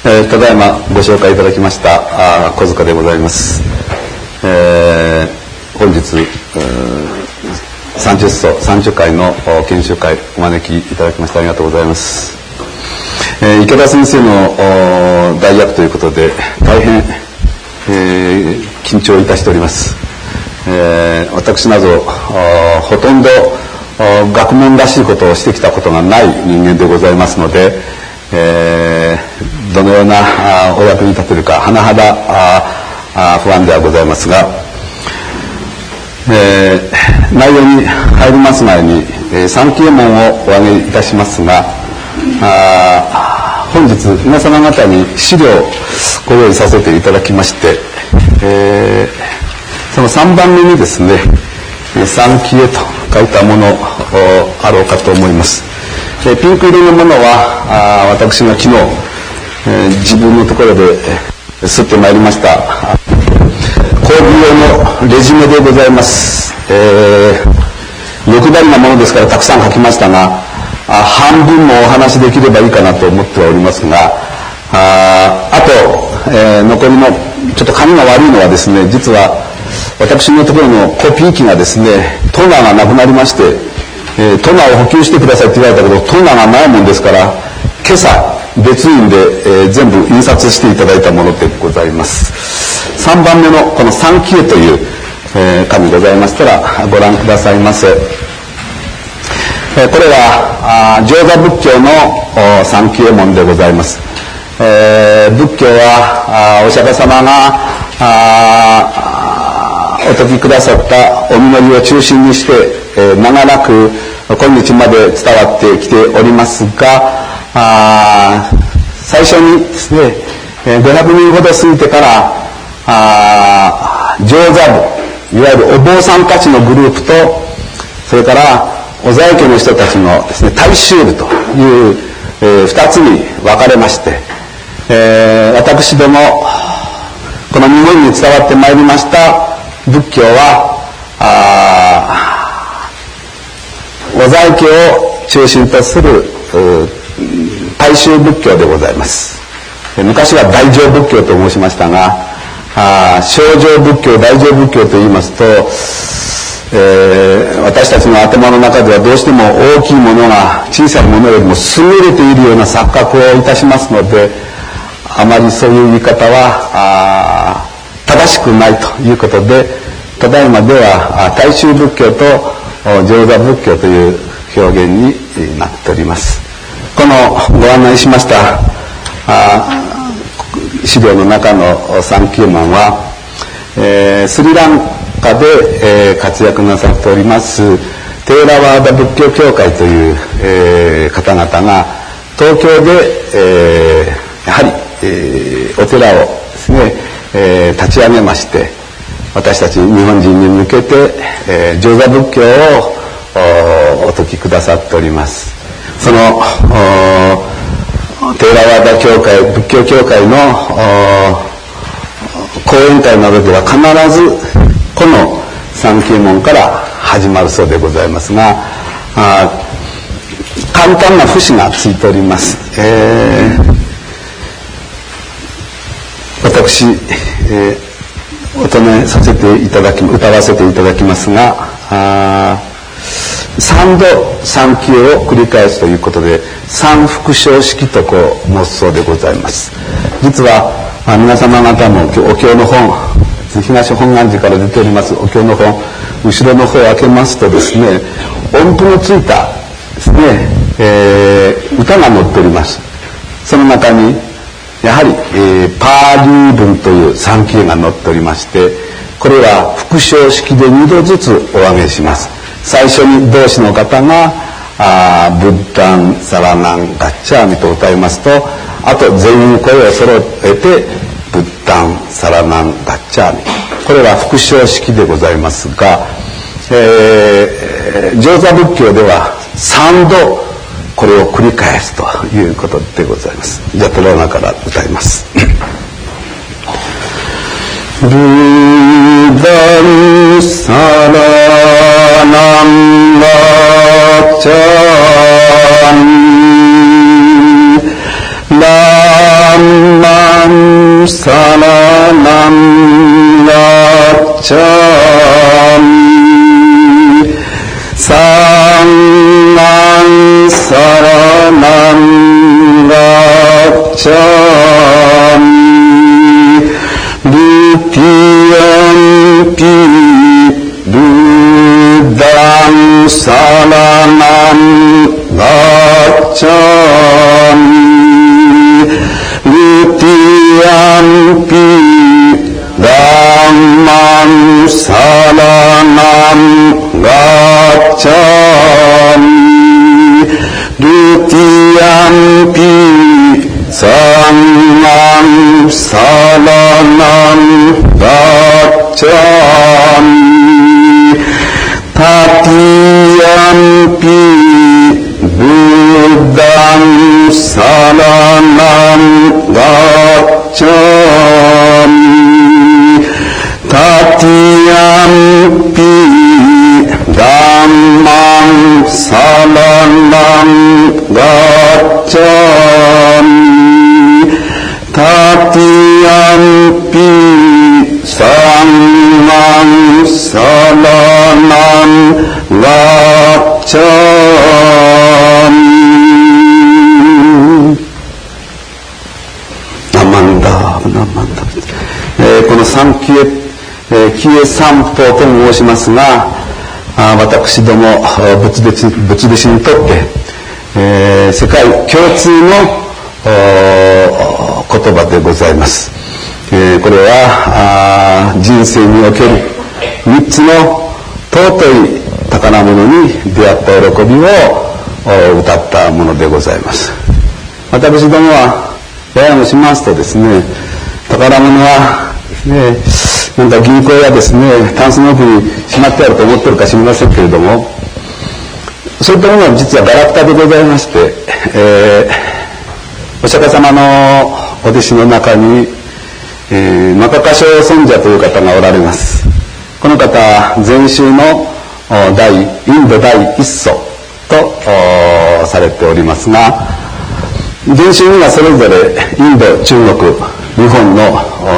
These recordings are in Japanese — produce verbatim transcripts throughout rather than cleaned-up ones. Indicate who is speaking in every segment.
Speaker 1: えー、ただいまご紹介いただきましたあ小塚でございます。えー、本日さんじゅっそうさんじゅっかいの研修会お招きいただきましてありがとうございます。えー、池田先生の代役ということで大変、えー、緊張いたしております。えー、私などほとんど学問らしいことをしてきたことがない人間でございますので、えー、どのようなお役に立てるか甚だ不安ではございますが、えー、内容に入ります前に、えー、三啓門をお挙げいたしますが、あ本日皆様方に資料をご用意させていただきまして、えー、そのさんばんめにですね三啓と書いたものあろうかと思います。えー、ピンク色のものはあ私が昨日、えー、自分のところで刷ってまいりました講義用のレジュメでございます。えー、欲張りなものですからたくさん書きましたが、あ半分もお話しできればいいかなと思ってはおりますが、あ, あと、えー、残りのちょっと紙が悪いのはですね、実は私のところのコピー機がですねトナーがなくなりまして、えー、トナーを補給してくださいって言われたけどトナーがないもんですから今朝別印で、えー、全部印刷していただいたものでございます。さんばんめのこの三啓という、えー、紙ございましたらご覧くださいませ。えー、これは上座仏教の三啓門でございます。えー、仏教はお釈迦様がお説きくださったお祈りを中心にして、えー、長らく今日まで伝わってきておりますが、あ最初にですねごひゃくにんほど過ぎてからあ上座部いわゆるお坊さんたちのグループとそれから小沢家の人たちのですね大衆部という、えー、ふたつに分かれまして、えー、私どもこの日本に伝わってまいりました仏教はあ小沢家を中心とする大衆仏教でございます。昔は大乗仏教と申しましたが、あ小乗仏教大乗仏教といいますと、えー、私たちの頭の中ではどうしても大きいものが小さいものよりも優れているような錯覚をいたしますので、あまりそういう言い方は正しくないということで、ただいまでは大衆仏教と上座仏教という表現になっております。このご案内しました資料の中の三啓門は、えー、スリランカで、えー、活躍なさっておりますテーラワーダ仏教協会という、えー、方々が東京で、えー、やはり、えー、お寺をですね、えー、立ち上げまして私たち日本人に向けて、えー、上座仏教を お, お説きくださっております。そのテーラワーダ教会仏教協会の講演会などでは必ずこの三啓門から始まるそうでございますが、あ簡単な節がついております。えー、私、えー、お唱えさせていただき歌わせていただきますが、あ三度三啓を繰り返すということで三復唱式とこう申すそうでございます。実は皆様方もお経の本東本願寺から出ておりますお経の本後ろの方を開けますとですね音符のついたですね、えー、歌が載っております。その中にやはり、えー、パーリー文という三啓が載っておりまして、これは復唱式でにどずつお上げします。最初に同志の方があブッダンサラナンガッチャーミと歌いますと、あと全員声を揃えてブッダンサラナンガッチャーミ、これは復唱式でございますが、えー、上座仏教では三度これを繰り返すということでございます。じゃあトラナから歌います。ブッダンサラナンガッチャーミランサラナンガッチャミサンガンサラナンガッチャミルピアンピルダンサラナンガッチャミルピアンピダンマンサラナンガッチャミルピアンピサンマンサラナンガッチャミタティアンピブッダンサラナンガッチャミタティアンピダンマンサラナンガッチャミタティアンピサンマンサラナンガッチャミナマンダーナマンダー、えー、この三帰依、えー、帰依三宝と申しますが、あ私ども仏弟子、仏弟子にとって、えー、世界共通の言葉でございます。えー、これは人生における三つの尊い宝物に出会った喜びを歌ったものでございます。私どもはややもしますとですね、宝物はですね、なんか銀行やですね、タンスの奥にしまってあると思ってるか知りませんけれども、そういったものは実はガラクタでございまして、えー、お釈迦様のお弟子の中に、えー、マカカショウ尊者という方がおられます。この方、禅宗の第インド第一祖とされておりますが、禅宗にはそれぞれインド、中国、日本の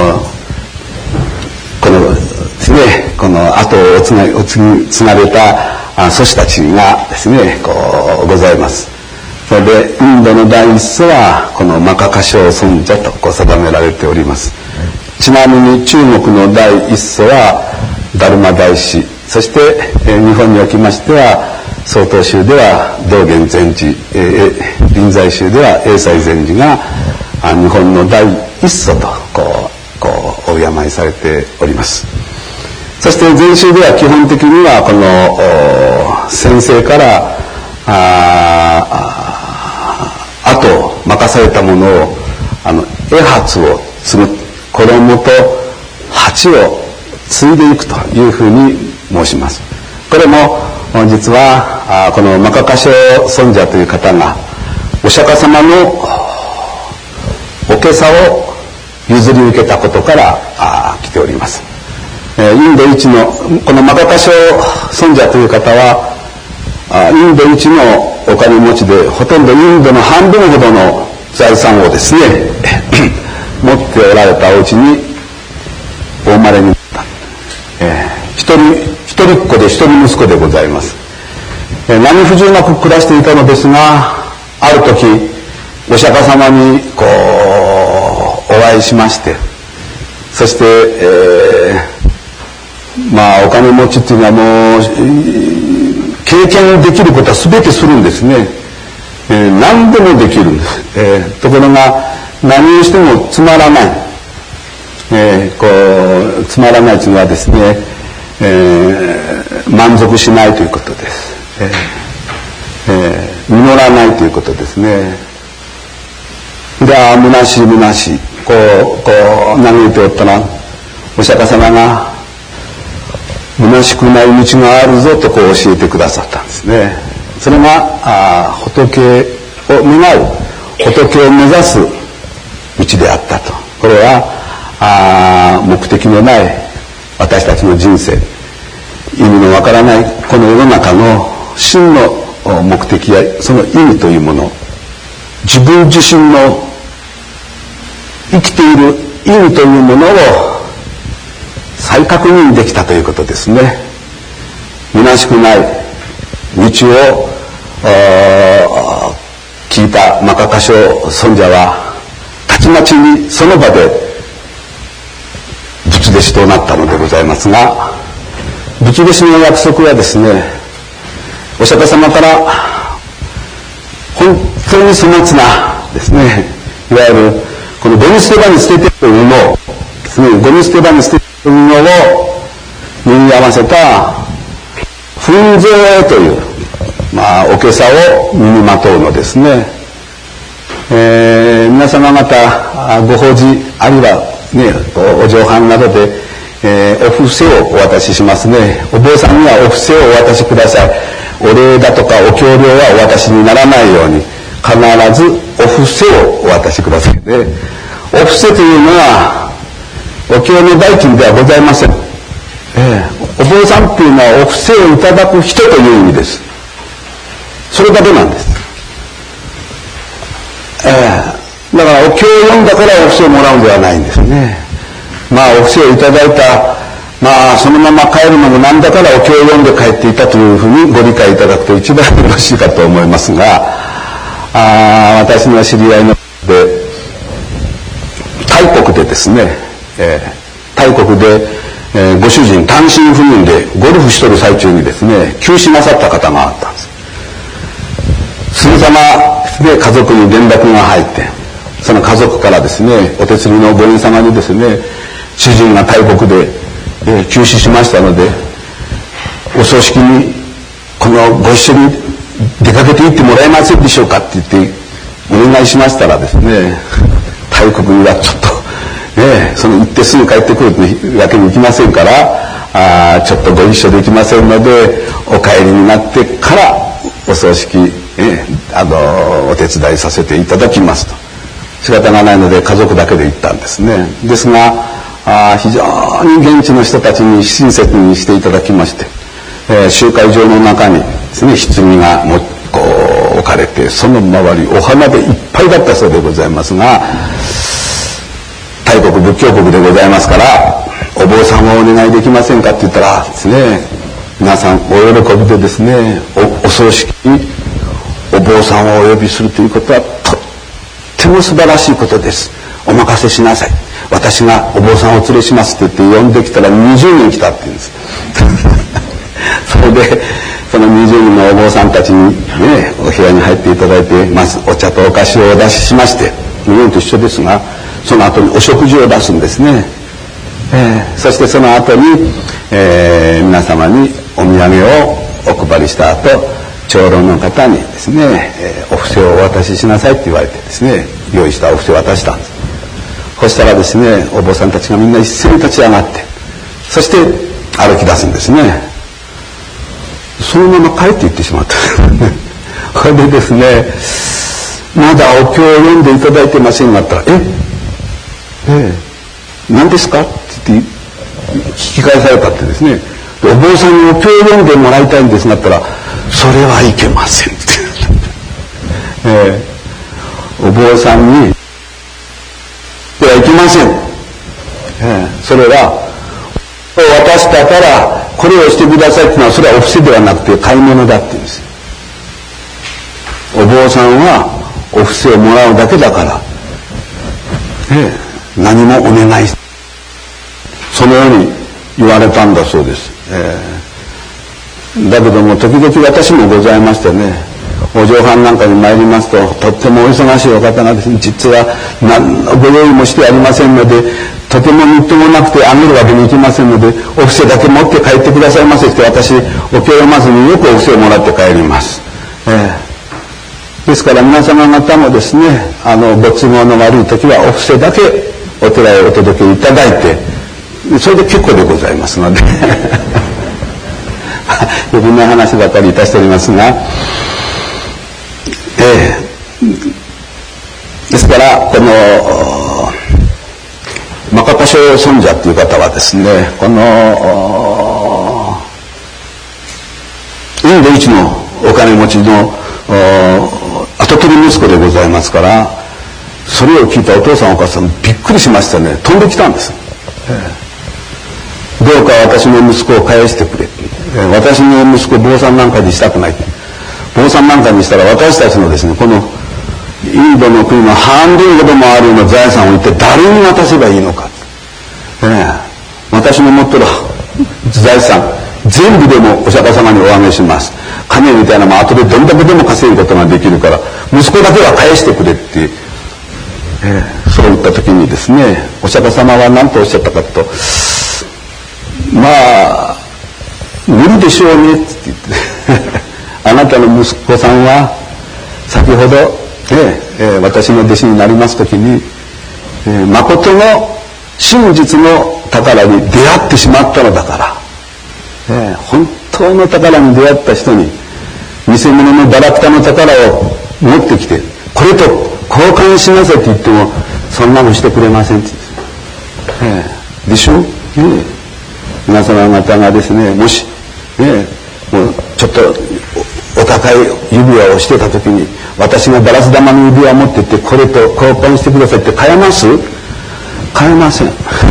Speaker 1: このですね、この後をつな、つつがれた祖師たちがですね、こうございます。それでインドの第一祖はこのマカカショウ尊者とこう定められております。ちなみに中国の第一祖はダルマ大師、そして、えー、日本におきましては曹洞宗では道元禅師、えー、臨済宗では栄西禅師が日本の第一祖とこうこうお敬いされております。そして禅宗では基本的にはこの先生からああとを任されたものをあの絵鉢を継ぐ、衣と鉢を継いでいくというふうに申します。これも実はこのマカカショウ尊者という方がお釈迦様のお袈裟を譲り受けたことから来ております。インド一のこのマカカショウ尊者という方はインド一のお金持ちで、ほとんどインドの半分ほどの財産をですね持っておられたお家にお生まれになった、えー、一人一人っ子で一人息子でございます。えー、何不自由なく暮らしていたのですが、ある時お釈迦様にこうお会いしまして、そして、えー、まあお金持ちっていうのはもう経験できることは全てするんですね。えー、何でもできるんです。えー、ところが何をしてもつまらない、えー、こうつまらないというのはですね、えー、満足しないということです。えーえー、実らないということですね。で、ああ虚しい虚しいこうこう嘆いておったら、お釈迦様が虚しくない道があるぞとこう教えてくださったんですね。それがあ仏を願う、仏を目指す道であったと。これはあ目的のない私たちの人生、意味のわからないこの世の中の真の目的やその意味というもの、自分自身の生きている意味というものを再確認できたということですね。虚しくない道を聞いたマカカショ尊者はたちまちにその場で仏弟子となったのでございますが、仏弟子の約束はですね、お釈迦様から本当に粗末なですね、いわゆるこのゴミ捨て場に捨てている布ですね、ゴミ捨て場に捨てている布を縫い合わせた粉蔵という、まあ、おけさを身にまとうのですね。えー、皆様方ご法事あるいは、ね、お上藩などで、えー、お布施をお渡ししますね。お坊さんにはお布施をお渡しください。お礼だとかお経料はお渡しにならないように必ずお布施をお渡しくださいね。お布施というのはお経の代金ではございません。えー、お坊さんっていうのはお布施をいただく人という意味です。それだけなんです。えー、だからお経を読んだからお布施をもらうんではないんですね。まあお布施をいただいた、まあそのまま帰るのもなんだからお経を読んで帰っていたというふうにご理解いただくと一番よろしいかと思いますが、あ私の知り合いのでタイ国でですね、えー、タイ国で、えー、ご主人単身赴任でゴルフしとる最中にですね急死なさった方があったんです。すぐさまで家族に連絡が入って、その家族からですね、お手継ぎのご院様にですね、主人が大国で、えー、急死しましたのでお葬式にこのご一緒に出かけて行ってもらえませんでしょうかって言ってお願いしましたらですね、大国にはちょっとね、その行ってすぐ帰ってくるわけにいきませんから、あちょっとご一緒できませんのでお帰りになってからお葬式、えー、あのお手伝いさせていただきますと。仕方がないので家族だけで行ったんですね。ですがあ非常に現地の人たちに親切にしていただきまして、えー、集会場の中にですね棺がもこう置かれて、その周りお花でいっぱいだったそうでございますが、大国仏教国でございますからお坊さんをお願いできませんかって言ったらですね、皆さんお喜びでですね、 お, お葬式にお坊さんをお呼びするということはとっても素晴らしいことです。お任せしなさい。私がお坊さんをお連れしますって言って呼んできたらにじゅうにん来たって言うんですそれでそのにじゅうにんのお坊さんたちにねお部屋に入っていただいて、まずお茶とお菓子をお出ししまして、日本と一緒ですがその後にお食事を出すんですね。えー、そしてその後に、えー、皆様にお土産をお配りした後、長老の方にですね、えー、お布施をお渡ししなさいって言われてですね、用意したお布施を渡したんです。そしたらですね、お坊さんたちがみんな一斉に立ち上がって、そして歩き出すんですね。そのまま帰っていってしまったこれでですね、まだお経を読んでいただいてませんがったら、えええ何ですかって言って聞き返されたってですね、お坊さんにお経を読んでもらいたいんですがったら、それはいけませんって、えー、お坊さんにではいけません、えー、それは渡したからこれをしてくださいっていうのは、それはお布施ではなくて買い物だって言うんですよ。お坊さんはお布施をもらうだけだから、えー、何もお願い、そのように言われたんだそうです。えー、だけども時々私もございましてね、お上藩なんかに参りますと、とってもお忙しいお方がですね、実は何のご用意もしてありませんので、とてもみっともなくてあげるわけにいきませんので、お布施だけ持って帰ってくださいませって、私お経を読まずによくお布施をもらって帰ります。えー、ですから皆様方もですね、あのご都合の悪い時はお布施だけお寺へお届けいただいて、それで結構でございますので余分な話ばかりいたしておりますが、えー、ですからこのマカパショ尊者という方はですね、このインド一のお金持ちの跡取り息子でございますから、 それを聞いたお父さんお母さんびっくりしましたね。飛んできたんです。どうか私の息子を返してくれ。私の息子を坊さんなんかにしたくない。坊さんなんかにしたら私たちのですね、このインドの国の半分ほどもあるような財産を一体誰に渡せばいいのか。ええ、私の持ってる財産全部でもお釈迦様にお上げします。金みたいなのも後でどんだけでも稼ぐことができるから息子だけは返してくれって、ええ、そう言った時にですね、お釈迦様は何とおっしゃったかと、まあ無理でしょうねって言ってあなたの息子さんは先ほど、ええ、私の弟子になりますときに、えー、誠の真実の宝に出会ってしまったのだから、えー、本当の宝に出会った人に偽物のバラクタの宝を持ってきてこれと交換しなさいって言ってもそんなのしてくれませんって言うんです、えー、でしょ、えー、皆様方がですね、もし、えー、もうちょっとお高い指輪をしてた時に私がガラス玉の指輪を持っていってこれと交換してくださいって買えます？買えません、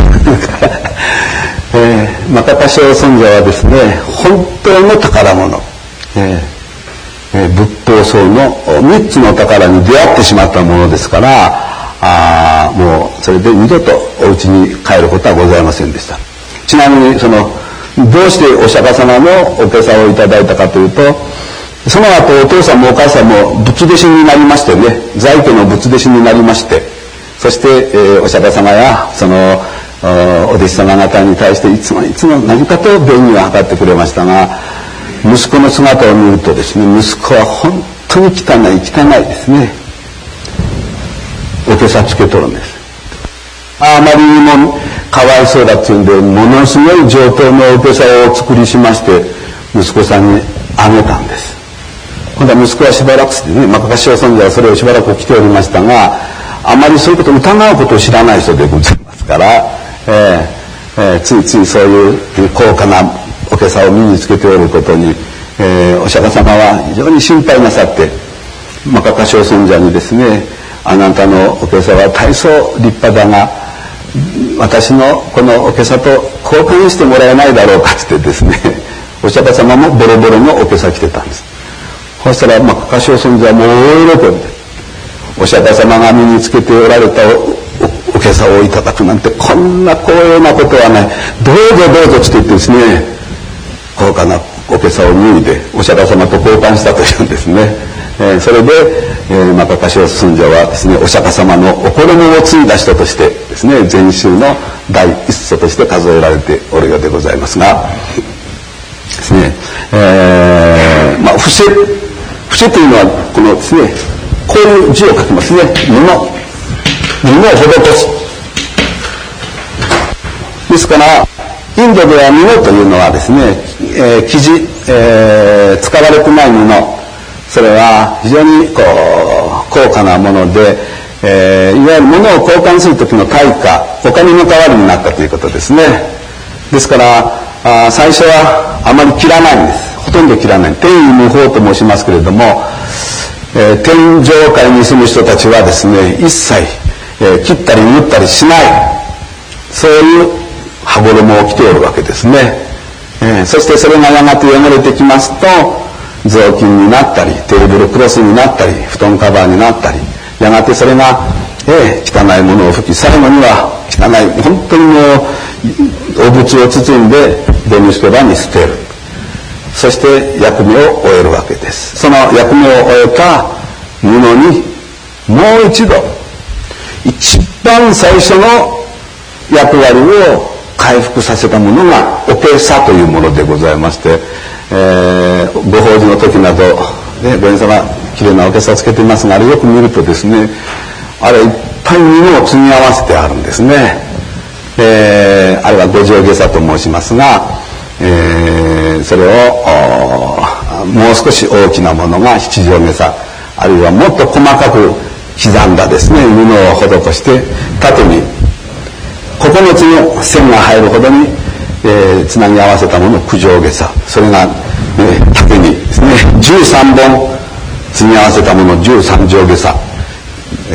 Speaker 1: えー、マカカショ尊者はですね、本当の宝物、えーえー、仏法僧のみっつの宝に出会ってしまったものですから、あもうそれで二度とお家に帰ることはございませんでした。ちなみにそのどうしてお釈迦様のお袈裟をいただいたかというと、その後お父さんもお母さんも仏弟子になりましてね、在家の仏弟子になりまして、そして、えー、お釈迦様やそのお弟子様方に対していつもいつも何かと便宜を図ってくれましたが、息子の姿を見るとですね、息子は本当に汚い汚いですね。お袈裟つけとるんです。あまりにもかわいそうだっていうんで、ものすごい上等のお袈裟を作りしまして息子さんにあげたんです。今度は息子はしばらくしてね、マカカショ尊者はそれをしばらく着ておりましたが、あまりそういうことを疑うことを知らない人でございますから、えーえー、ついついそういう高価なお袈裟を身につけておることに、えー、お釈迦様は非常に心配なさって、マカカショ尊者にですね、あなたのお袈裟は大層立派だが私のこのお袈裟と交換してもらえないだろうかって言ってですね、お釈迦様もボロボロのお袈ตั๋着てたんです。そしたらマカカショ尊者はもう大喜びで、お釈迦様が身につけておられた お, お, お袈裟をいただくなんてこんな光栄なことはない、どうぞどうぞって言ってですね、高価なお袈裟を脱いでお釈迦様と交換したというんですね。えー、それで、えー、マカカショ尊者はですね、お釈迦様のお衣を継いだ人としてですね、禅宗の第一祖として数えられておるようでございますがですね、えー、まあ伏せ伏せというのはこのですね、こういう字を書きますね。布布を施すですから、インドでは布というのはですね、えー、生地、えー、使われてない布、それは非常にこう高価なもので、えー、いわゆる物を交換する時の対価、お金の代わりになったということですね。ですからあ最初はあまり切らないんです。ほとんど切らない。天衣無縫と申しますけれども、えー、天上界に住む人たちはですね、一切、えー、切ったり縫ったりしない、そういう羽衣を着ておるわけですね。えー、そしてそれがやがて汚れてきますと雑巾になったり、テーブルクロスになったり、布団カバーになったり、やがてそれが、えー、汚いものを拭き、最後には汚い、本当にもうお仏を包んでゴミ捨て場に捨てる。そして役目を終えるわけです。その役目を終えた布にもう一度一番最初の役割を回復させたものがお袈裟というものでございまして、えー、ご法事の時など、ね、ご縁様きれいなお袈裟をつけていますが、あれよく見るとですね、あれいっぱい布を積み合わせてあるんですね。えー、あれは五条袈裟と申しますが、えー、それをもう少し大きなものが七条袈裟、あるいはもっと細かく刻んだですね、布を施して縦にここのつの線が入るほどに、えー、つなぎ合わせたものを九条袈裟、それが、えー、縦にですねじゅうさんぼん積み合わせたものを十三条袈裟、え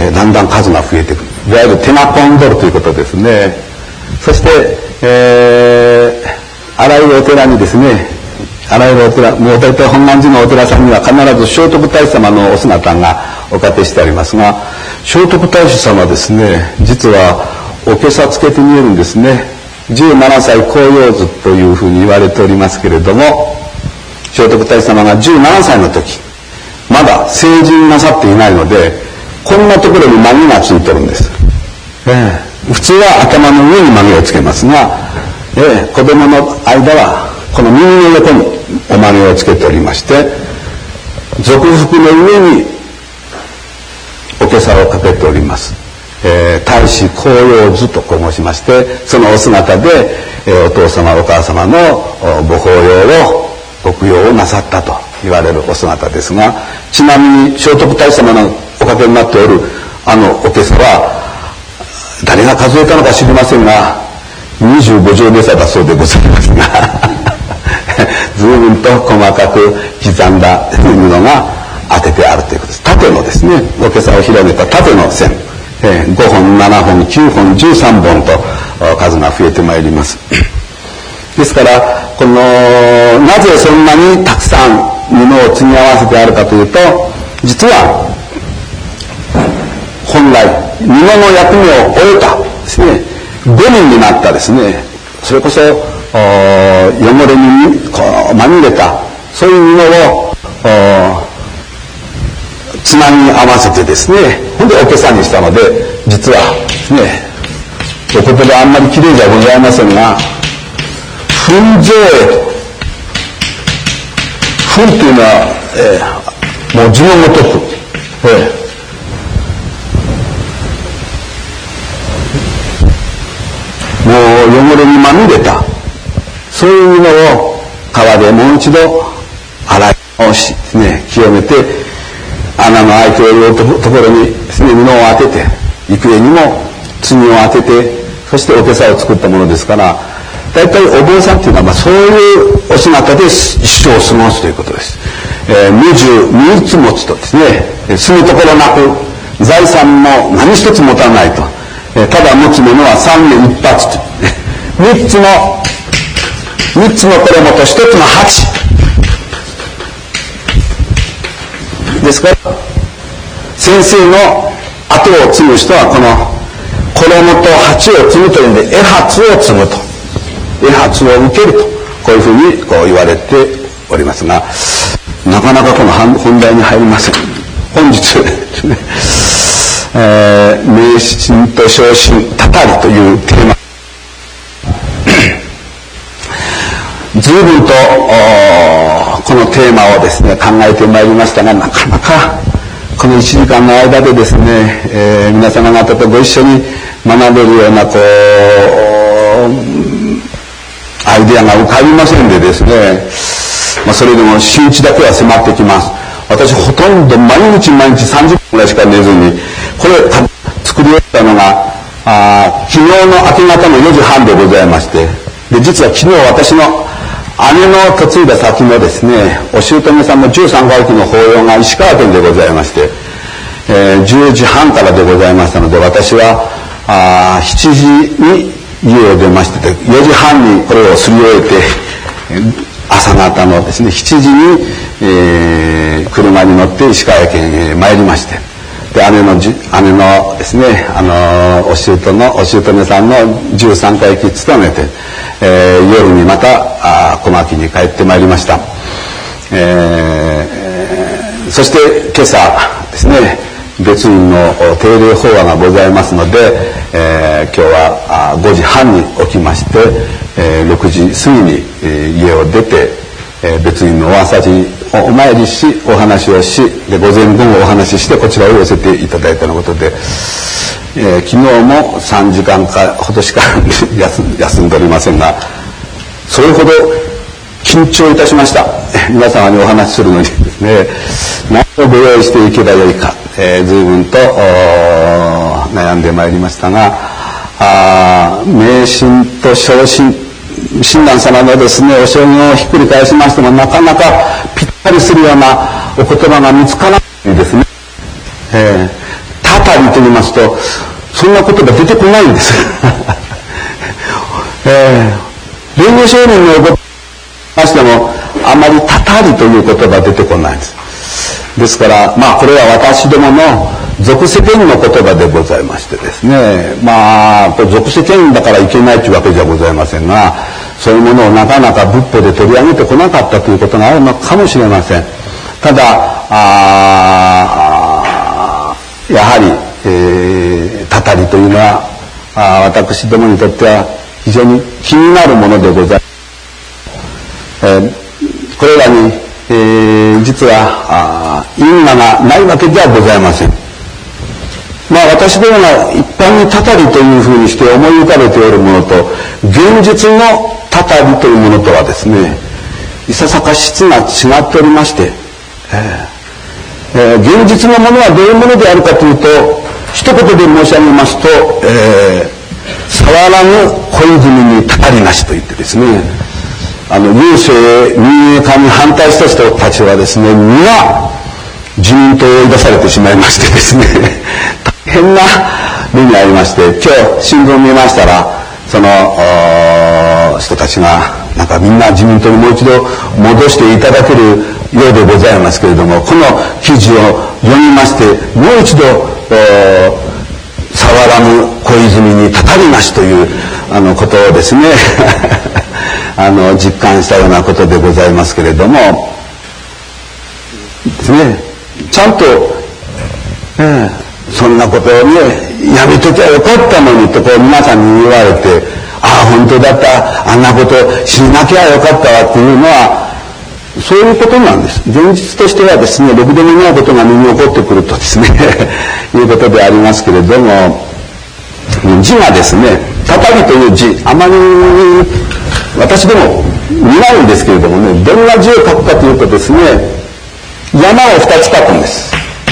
Speaker 1: えー、だんだん数が増えてくる。いわゆるテナコンドルということですね。そして、えー、あらゆるお寺にですね、あらゆるお寺、もう大体本願寺のお寺さんには必ず聖徳太子様のお姿がお掛けしてありますが、聖徳太子様ですね、実はお袈裟つけて見えるんですね。じゅうななさい紅葉図というふうに言われておりますけれども、聖徳太子様がじゅうななさいの時、まだ成人なさっていないので、こんなところに髷がついてるんです。えー、普通は頭の上に髷をつけますが、えー、子供の間はこの耳の横にお髷をつけておりまして、俗服の上にお袈裟をかけております。えー、太子紅葉図と申しまして、そのお姿で、えー、お父様お母様のご法要をご供養をなさったと言われるお姿ですが、ちなみに聖徳太子様のおかけになっておるあのお袈裟は誰が数えたのか知りませんがにじゅうごじょうげさだそうでございますが随分と細かく刻んだ布が当ててあるということです。縦のですね、お袈裟を広げた縦の線、えー、ごほんななほんきゅうほんじゅうさんぼんと数が増えてまいります。ですからこのなぜそんなにたくさん布を積み合わせてあるかというと、実は本来布の役目を終えたですね、ごにんになったですね、それこそ汚れにこうまみれたそういう布をつなぎ合わせてですね、ほんでお袈裟にしたので、実はですね、お言葉あんまりきれいじゃございませんが、粉上絵と、粉というのは、えー、もう字のごとく、えー、もう汚れにまみれたそういう布を川でもう一度洗い直しですね、清めて穴の開いているところにですね、布を当てて、幾重にも墨を当てて、そしてお袈裟を作ったものですから、大体お坊さんというのは、まあ、そういうお姿で一生を過ごすということです。えー、無重無一物とですね、住むところなく財産も何一つ持たないと、えー、ただ持つものは三年一発と、三つの三つの衣と一つの鉢ですから、先生の後を継ぐ人はこの衣と鉢を継ぐというんで、絵鉢を継ぐと、絵鉢を受けると、こういうふうにこう言われておりますが、なかなかこの本題に入りません。本日ですね、えー、迷信と昇進たたりというテーマ、随分とこのテーマをですね考えてまいりましたが、なかなかこのいちじかんの間でですね、えー、皆様方とご一緒に学べるようなこうアイデアが浮かびませんでですね、まあ、それでも週一だけは迫ってきます。私ほとんど毎日毎日さんじゅっぷんぐらいしか寝ずに、これ作り終えたのがあ昨日の明け方のよじはんでございまして、で実は昨日私の姉の嫁いだ先のですね、お姑さんのじゅうさんかいきの法要が石川県でございまして、えー、じゅうじはんからでございましたので、私はあしちじに家を出まして、よじはんにこれをすり終えて、朝方のですねしちじに、えー、車に乗って石川県へ参りまして、で姉のじ姉のですね、あのお姑のお姑さんのじゅうさんかいき務めて、えー、夜にまたあ小牧に帰ってまいりました。えー、そして今朝ですね、別院の定例法話がございますので、えー、今日はごじはんに起きまして、えー、ろくじ過ぎに、えー、家を出て、えー、別院のお朝にお参りし、お話をし、で午前午後お話ししてこちらを寄せていただいたのことで、えー、昨日もさんじかんかほどしか休, 休んでおりませんが、それほど緊張いたしました。皆様にお話しするのにですね、何をご用意していけばよいか、えー、随分と悩んでまいりましたが、あ迷信と昇進、親鸞様のですねお証言をひっくり返しましても、なかなかぴったりするようなお言葉が見つからないんですね。えー、たたりとってみますと、そんな言葉出てこないんです。えー、蓮華上人のことにましても、あまりたたりという言葉出てこないんです。ですから、まあこれは私どもの俗世間の言葉でございましてですね、まあ俗世間だからいけないというわけじゃございませんが、そういうものをなかなか仏法で取り上げてこなかったということがあるのかもしれません。ただあやはり、えー、たたりというのはあ私どもにとっては非常に気になるものでございます。えー、これらに、えー、実は因果がないわけではございません。まあ私どもが一般にたたりというふうにして思い浮かべておるものと現実のたたりというものとはですね、いささか質が違っておりまして、えーえー、現実のものはどういうものであるかというと、一言で申し上げますと、えー、触らぬ小泉にたたりなしと言ってですね、あの郵政民営化に反対した人たちはですね、皆自民党を追い出されてしまいましてですね大変な目にありまして、今日新聞を見ましたら、その人たちがなんかみんな自民党にもう一度戻していただけるようでございますけれども、この記事を読みまして、もう一度触らぬ小泉にたたりなしというあのことをですねあの実感したようなことでございますけれどもですね、ちゃんと、えー、そんなことをねやめときゃよかったのにとこう皆さんに言われて、ああ本当だった、あんなことしなきゃよかったわっていうのはそういうことなんです。現実としてはですね、ろくでもないことが身に起こってくるとですねいうことでありますけれども、字がですね、たたりという字、あまり私でも見ないんですけれどもね、どんな字を書くかというとですね、山を二つ書くんです。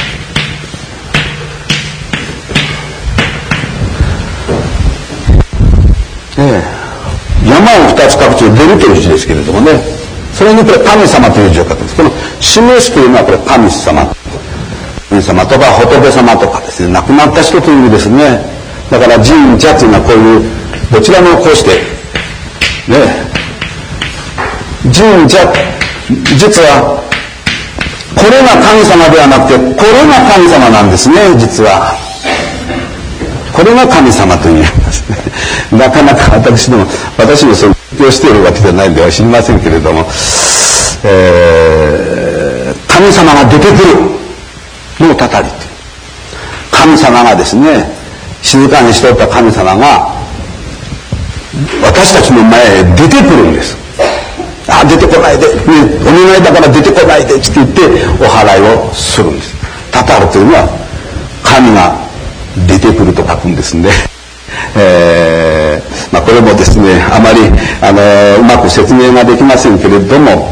Speaker 1: ええ、山を二つ書くという出るという字ですけれどもね、それにこれ神様という字を書くんです。この示すというのはこれ神様、神様とか仏様とかですね、亡くなった人という意味ですね。だから神社というのはこういうどちらもこうしてね、神社、実はこれが神様ではなくてこれが神様なんですね。実はこれが神様というんですね。なかなか私ども私もそう勉強しているわけじゃないんでは知りませんけれども、えー、神様が出てくるのをたたりという、神様がですね、静かにしておった神様が私たちの前へ出てくるんです。あ、出てこないで、ね、お願いだから出てこないでって言ってお祓いをするんです。たたるというのは神が出てくると書くんですね。えーまあ、これもですね、あまりあのうまく説明ができませんけれども、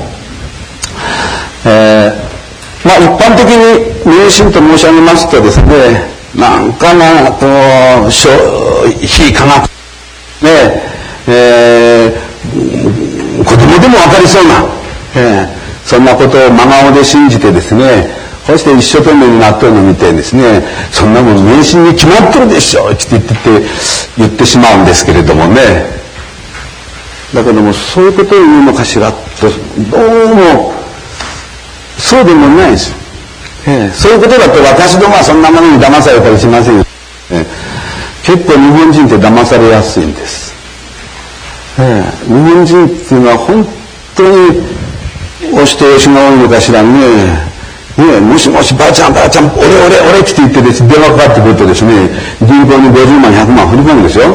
Speaker 1: えー、まあ一般的に迷信と申し上げますとですね、なんかなこう非科学ね、えー、子供でも分かりそうな、えー、そんなことを真顔で信じてですね、こうして一生懸命になっているのを見てですね、そんなもん迷信に決まってるでしょって言ってて言ってしまうんですけれどもね、だけどもそういうことを言うのかしらと、どうもそうでもないです。えー、そういうことだと私どもはそんなものに騙されたりしませんよ。えー、結構日本人って騙されやすいんです。えー、日本人っていうのは本当にお人よしが多いのかしらね。ね、もしもしばあちゃんばあちゃん俺俺俺って言ってです電話かかってくるとですね、銀行にごじゅうまんひゃくまん振り込むんですよ。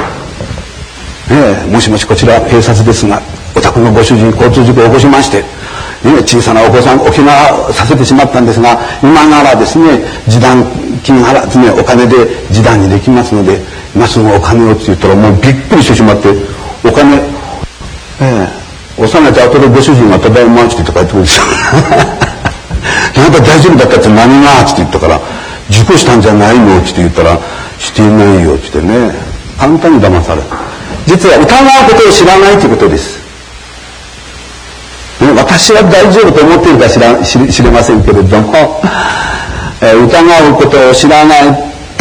Speaker 1: ね、もしもしこちら警察ですが、お宅のご主人交通事故を起こしまして、ね、小さなお子さんお怪我させてしまったんですが、今ならですね示談金払ってね、お金で示談にできますので今すぐお金をって言ったらもうびっくりしてしまって、お金ええ納めて後でご主人がただいまって言って帰ってくるんですよあなた大丈夫だったって何がって言ったから、事故したんじゃないのって言ったら、していないよって言ってね、簡単に騙される。実は疑うことを知らないということです。私は大丈夫と思っているか知ら知れませんけれども、えー、疑うことを知らないと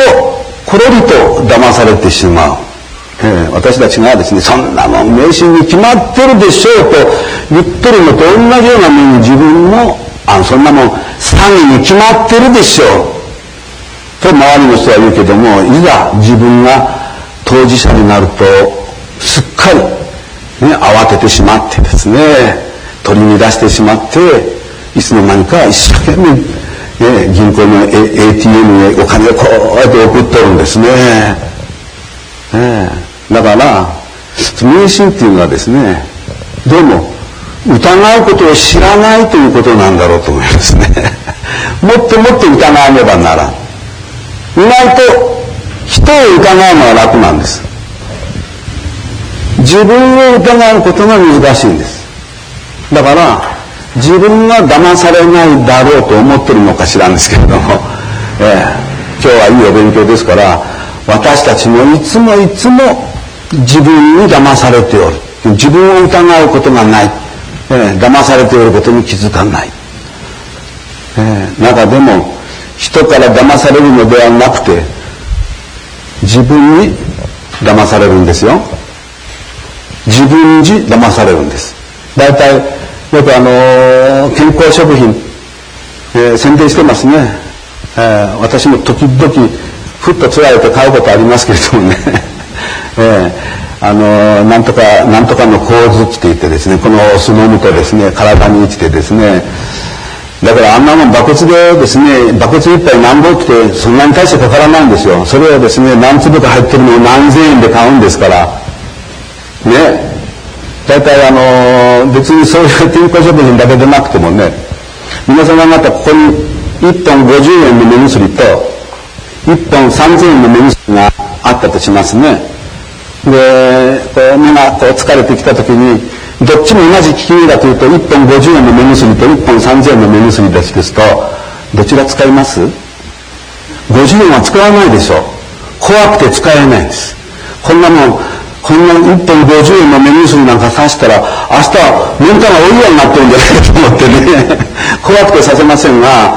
Speaker 1: コロリと騙されてしまう。えー、私たちがですね、そんなもん迷信に決まってるでしょうと言ってるのと同じような目に自分も、あ、そんなもん詐欺に決まってるでしょうと周りの人は言うけども、いざ自分が当事者になるとすっかり、ね、慌ててしまってですね、取り乱してしまって、いつの間にか一生懸命、ね、銀行の エーティーエム にお金をこうやって送っとるんですね。ね、だから迷信っていうのはですね、どうも疑うことを知らないということなんだろうと思いますね。もっともっと疑わねばならん。意外と人を疑うのは楽なんです。自分を疑うことが難しいんです。だから自分が騙されないだろうと思ってるのか知らんですけれども、えー、今日はいいお勉強ですから、私たちもいつもいつも自分に騙されておる、自分を疑うことがない、えー、騙されておることに気づかない、えー、中でも人から騙されるのではなくて自分に騙されるんですよ。自分に騙されるんです。だいたいよくあの健康食品、えー、宣伝してますね、えー、私も時々ふっとつられて買うことありますけれどもね、えー、あのなんとかなんとかの構図って言ってですね、このお酢飲むとですね体に生きてですね、だからあんなもんバケツでですね、バケツ一杯何本ってそんなに大してかからないんですよ。それをですね何粒か入ってるのを何千円で買うんですからね。大体あの別にそういう健康食品だけでなくてもね、皆様方ここにいっぽんごじゅうえんの目薬といっぽんさんぜんえんの目薬があったとしますね。でこう目がこう疲れてきた時にどっちも同じ効き目だというといっぽんごじゅうえんの目薬といっぽんさんぜんえんの目薬ですですとどちら使います？ごじゅうえんは使わないでしょう。怖くて使えないんです。こんなもんこんないっぽんごじゅうえんの目薬なんかさしたら明日年間がお祝いになってるんじゃないかと思ってね怖くてさせませんが、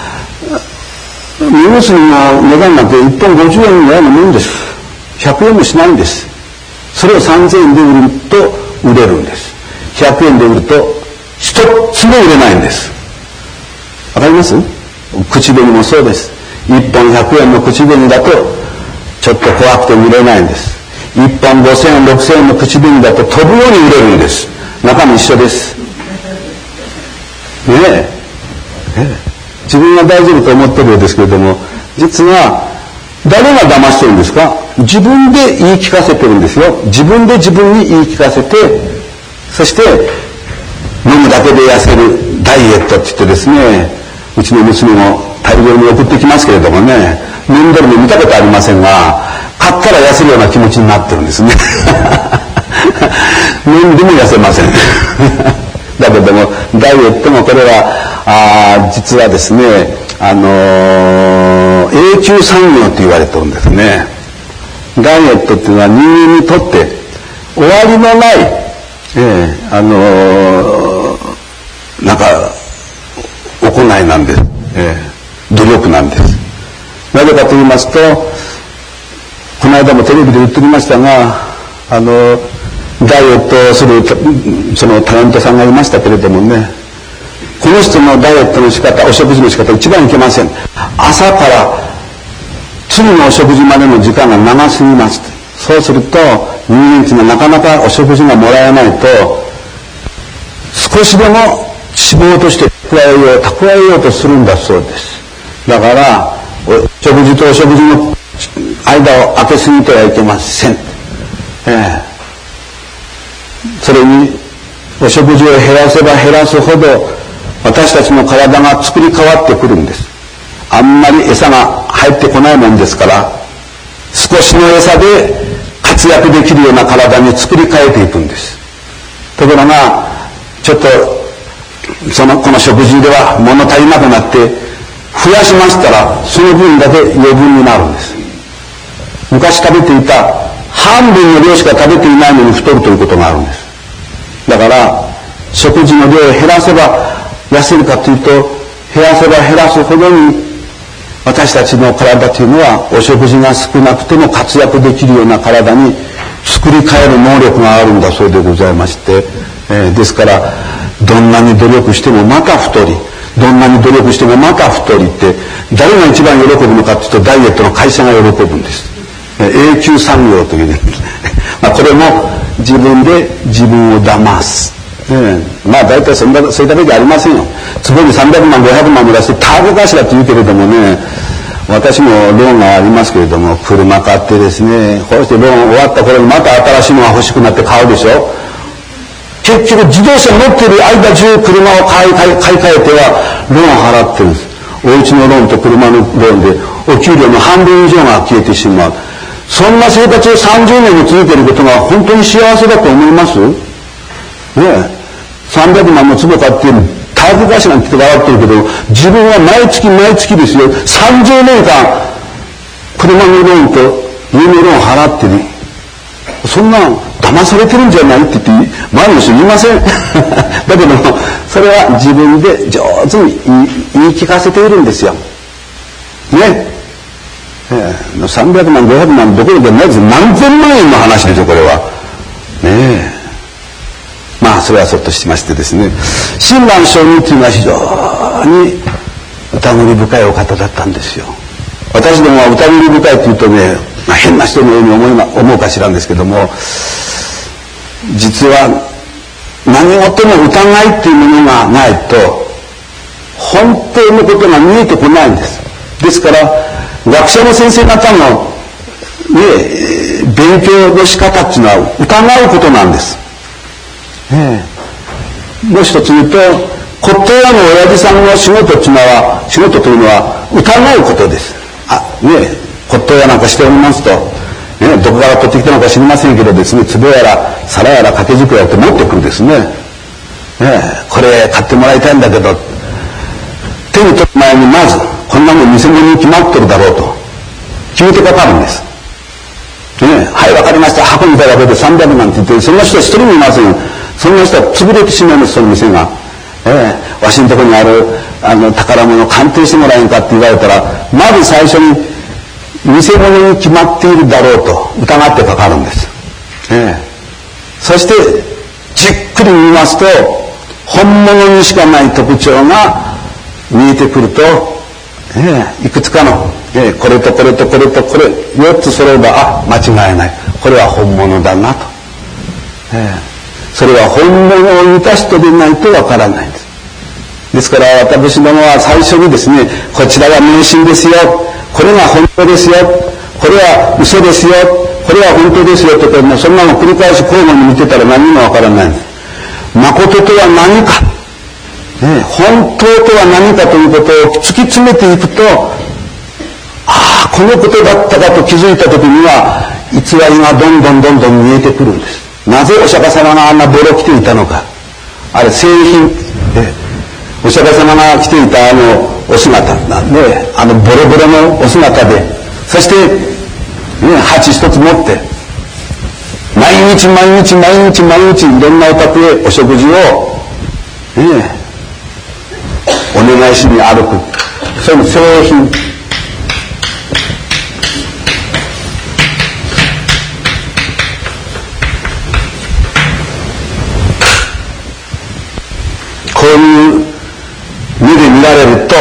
Speaker 1: 目薬の値段なんていっぽんごじゅうえんぐらいのもんです。ひゃくえんもしないんです。それをさんぜんえんで売ると売れるんです。ひゃくえんで売ると一つも売れないんです。わかります？口紅もそうです。いっぽんひゃくえんの口紅だとちょっと怖くて売れないんです。いっぽんごせんえんろくせんえんの口紅だと飛ぶように売れるんです。中身一緒です。ねえ、ねえ、自分は大丈夫と思ってるようですけれども、実は誰が騙してるんですか？自分で言い聞かせてるんですよ。自分で自分に言い聞かせて、そして飲むだけで痩せるダイエットって言ってですね、うちの娘も大量に送ってきますけれどもね、飲んでるの見たことありませんが、買ったら痩せるような気持ちになってるんですね飲んでも痩せませんだけどもダイエットもこれはあ実はですね、あのー、永久産業と言われてるんですね。ダイエットっていうのは人間にとって終わりのない、えー、あのー、なんか行いなんです、えー、努力なんです。なぜかと言いますと、この間もテレビで言っておりましたが、あのダイエットをするそのタレントさんがいましたけれどもね、この人のダイエットの仕方、お食事の仕方一番いけません。朝から次のお食事までの時間が長すぎます。そうすると人間っていうのはなかなかお食事がもらえないと少しでも脂肪として蓄えよう蓄えようとするんだそうです。だからお食事とお食事の間を空けすぎてはいけません、えー、それにお食事を減らせば減らすほど私たちの体が作り変わってくるんです。あんまり餌が入ってこないもんですから、少しの餌で活躍できるような体に作り変えていくんです。ところがちょっとそのこの食事では物足りなくなって増やしましたらその分だけ余分になるんです。昔食べていた半分の量しか食べていないのに太るということがあるんです。だから食事の量を減らせば痩せるかというと、減らせば減らすほどに私たちの体というのはお食事が少なくても活躍できるような体に作り変える能力があるんだそうでございまして、えー、ですからどんなに努力してもまた太り、どんなに努力してもまた太りって誰が一番喜ぶのかというとダイエットの会社が喜ぶんです。えー、永久産業というねまあこれも自分で自分を騙す、えー、まあ大体そんなそういったべきありませんよ。坪にさんびゃくまんごひゃくまんも出してたぶかしらって言うけれどもね、私もローンがありますけれども、車買ってですね、こうしてローン終わった頃にまた新しいのが欲しくなって買うでしょ。結局自動車乗ってる間中車を買い買い買い替えてはローン払ってるんです。お家のローンと車のローンでお給料の半分以上が消えてしまう。そんな生活をさんじゅうねんも続けることが本当に幸せだと思いますね。えさんびゃくまんも坪買って大部貸しなんて笑ってるけど、自分は毎月毎月ですよ、さんじゅうねんかん車のローンと家のローン払ってる。そんな騙されてるんじゃないって言って周りの人言いませんだけどもそれは自分で上手に言い聞かせているんですよね。えー、さんびゃくまんごひゃくまんどころでないです。何千万円の話ですよこれはね。えまあそれはそっとしましてですね、親鸞上人というのは非常に疑り深いお方だったんですよ。私どもは疑り深いというとね、まあ、変な人のように思い、ま、思うかしらんですけども、実は何事も疑いというものがないと本当のことが見えてこないんです。ですから学者の先生方の、ね、勉強の仕方っていうのは疑うことなんです。ええ、もう一つ言うと骨董屋の親父さんの仕事っていうのは仕事というのは疑うことです。あね骨董屋なんかしておりますと、ね、どこから取ってきたのか知りませんけどですね、壺やら皿やら掛け軸やって持ってくるですね。ねこれ買ってもらいたいんだけど手に取る前にまずこんなもん偽物に決まっとるだろうと決めてかかるんです。ね、はいわかりました、箱みたいなことでさんびゃくまんって言って、そんな人は一人もいません。そんな人は潰れてしまいます。その店が、ええ、わしのところにあるあの宝物を鑑定してもらえんかって言われたら、まず最初に偽物に決まっているだろうと疑ってかかるんです。ええ、そしてじっくり見ますと本物にしかない特徴が見えてくると、ええ、いくつかの、ええ、これとこれとこれとこれよっつ揃えばあ間違いない、これは本物だなと、ええ、それは本物を見た人でないとわからないんです。ですから私どもは最初にですね、こちらは迷信ですよ、これが本当ですよ、これは嘘ですよ、これは本当ですよとか、もうそんなの繰り返し交互に見てたら何もわからないんです。誠とは何か、ね、本当とは何かということを突き詰めていくと、ああこのことだったかと気づいた時には偽りがどんどんどんどん見えてくるんです。なぜお釈迦様があんなボロ着ていたのか、あれ製品でお釈迦様が着ていたあのお姿なんで、あのボロボロのお姿で、そして、ね、鉢一つ持って毎日毎日毎日毎日いろんなお宅へお食事を、ね、お願いしに歩く、その製品こういう目で見られると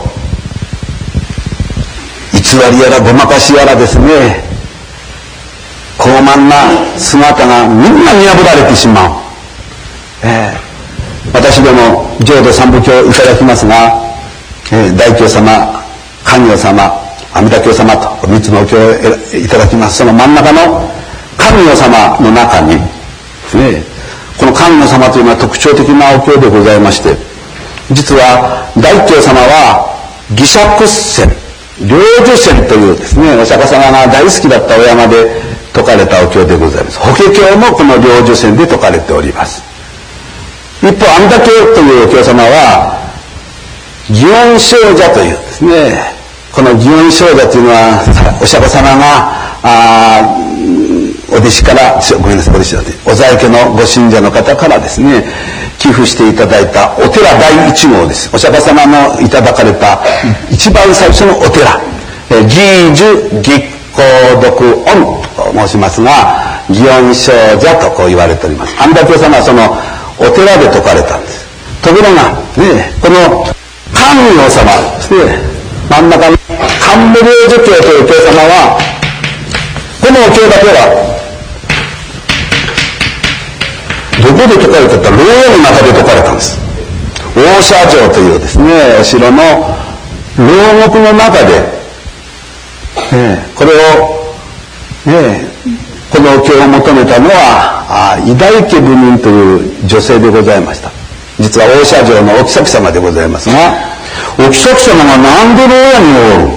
Speaker 1: 偽りやらごまかしやらですね、高慢な姿がみんな見破られてしまう、えー、私ども浄土三部経いただきますが、えー、大教様、観音様、阿弥陀経様と三つのお経をいただきます。その真ん中の観音様の中に、ね、この観音様というのは特徴的なお経でございまして、実は大教様は義釈船、領受船というですね、お釈迦様が大好きだったお山で説かれたお経でございます。法華経もこの領受船で説かれております。一方阿弥陀経というお経様は祇園精舎というですね、この祇園精舎というのはお釈迦様があお弟子から、ごめんなさい、お弟子だって、小沢家のご信者の方からですね、 寄付していただいたお寺だいいち号です。お釈迦様のいただかれた一番最初のお寺、義樹義行読音と申しますが、祇園精舎とこう言われております。阿弥陀経様はそのお寺で説かれたんです。ところが、ね、この観明様ですね、真ん中の観無量寿経という経様は、このお経だけはどこで説かれたか、牢屋の中で説かれたんです。大社城というですね、お城の牢獄の中で、ね、これを、ね、このお経を求めたのは伊大家部人という女性でございました。実は大社城のお妃様でございますが、お妃様がなんで牢屋におる、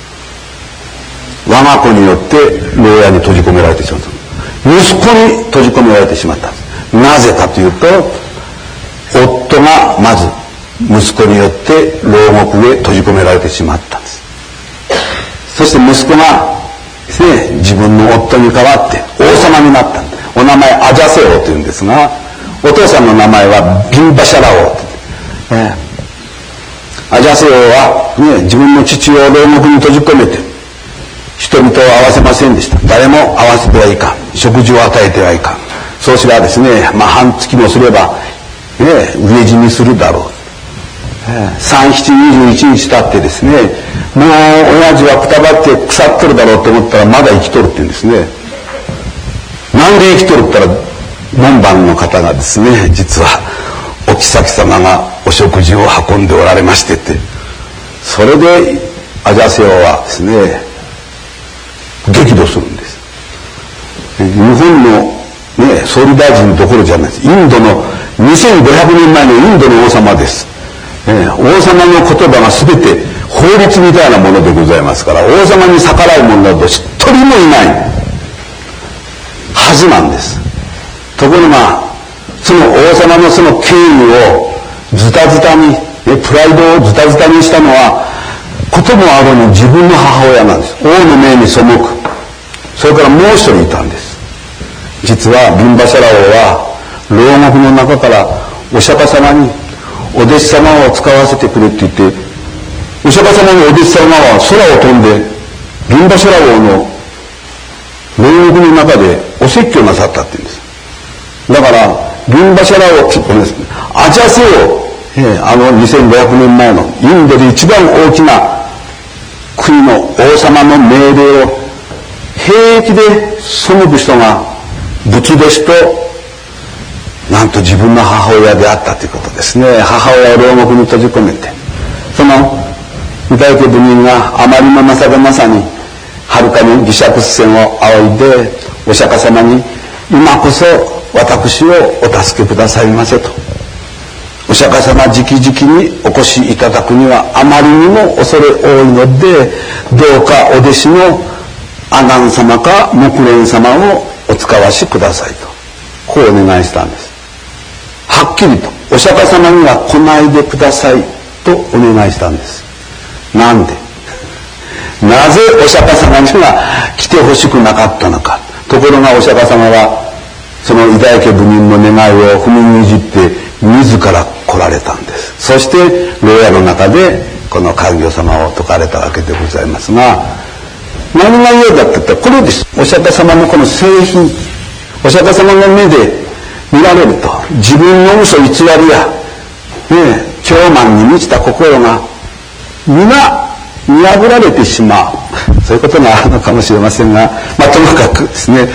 Speaker 1: 我が子によって牢屋に閉じ込められてしまった。息子に閉じ込められてしまったんです。なぜかというと、夫がまず息子によって牢獄へ閉じ込められてしまったんです。そして息子がですね、自分の夫に代わって王様になった。お名前アジャセ王というんですが、お父さんの名前はビンバシャラ王と、えー、アジャセ王は、ね、自分の父を牢獄に閉じ込めて人々を会わせませんでした。誰も会わせてはいかん、食事を与えてはいかん。そうすればですね、まあ半月もすれば、ね、飢え死にするだろう。三七二十一日経ってですね、もう親父はくたばって腐っとるだろうと思ったらまだ生きとるって言うんですね。なんで生きとるったら、門番の方がですね、実はお妃様がお食事を運んでおられましてって、それでアジャセ王はですね、激怒するんです。日本のね、総理大臣どころじゃないです。インドのにせんごひゃくねんまえのインドの王様です。えー、王様の言葉が全て法律みたいなものでございますから、王様に逆らう者など一人もいないはずなんです。ところがその王様のその権威をズタズタに、ね、プライドをズタズタにしたのはこともあろうに自分の母親なんです。王の命に背く。それからもう一人いたんです。実はビンバシャラ王は牢獄の中からお釈迦様にお弟子様を使わせてくれって言って、お釈迦様のお弟子様は空を飛んでビンバシャラ王の牢獄の中でお説教なさったって言うんです。だからビンバシャラ王、アジャセ王、えー、あのにせんごひゃくねんまえのインドで一番大きな国の王様の命令を平気で背く人が仏弟子となんと自分の母親であったということですね。母親を牢獄に閉じ込めて、その御大家部人があまりの情けなさにはるかに義釈線を仰いでお釈迦様に今こそ私をお助けくださいませと、お釈迦様直々にお越しいただくにはあまりにも恐れ多いので、どうかお弟子の阿南様か木蓮様をお使わしくださいと、こうお願いしたんです。はっきりとお釈迦様には来ないでくださいとお願いしたんです。なんで、なぜお釈迦様には来てほしくなかったのか。ところがお釈迦様はその伊大家部人の願いを踏みにじって自ら来られたんです。そして牢屋の中でこの観世様を説かれたわけでございますが、何が嫌だって言ったらこれです。お釈迦様のこの製品、お釈迦様の目で見られると自分の嘘偽りや、ね、狂慢に満ちた心が皆見破られてしまう、そういうことがあるのかもしれませんが、まあともかくですね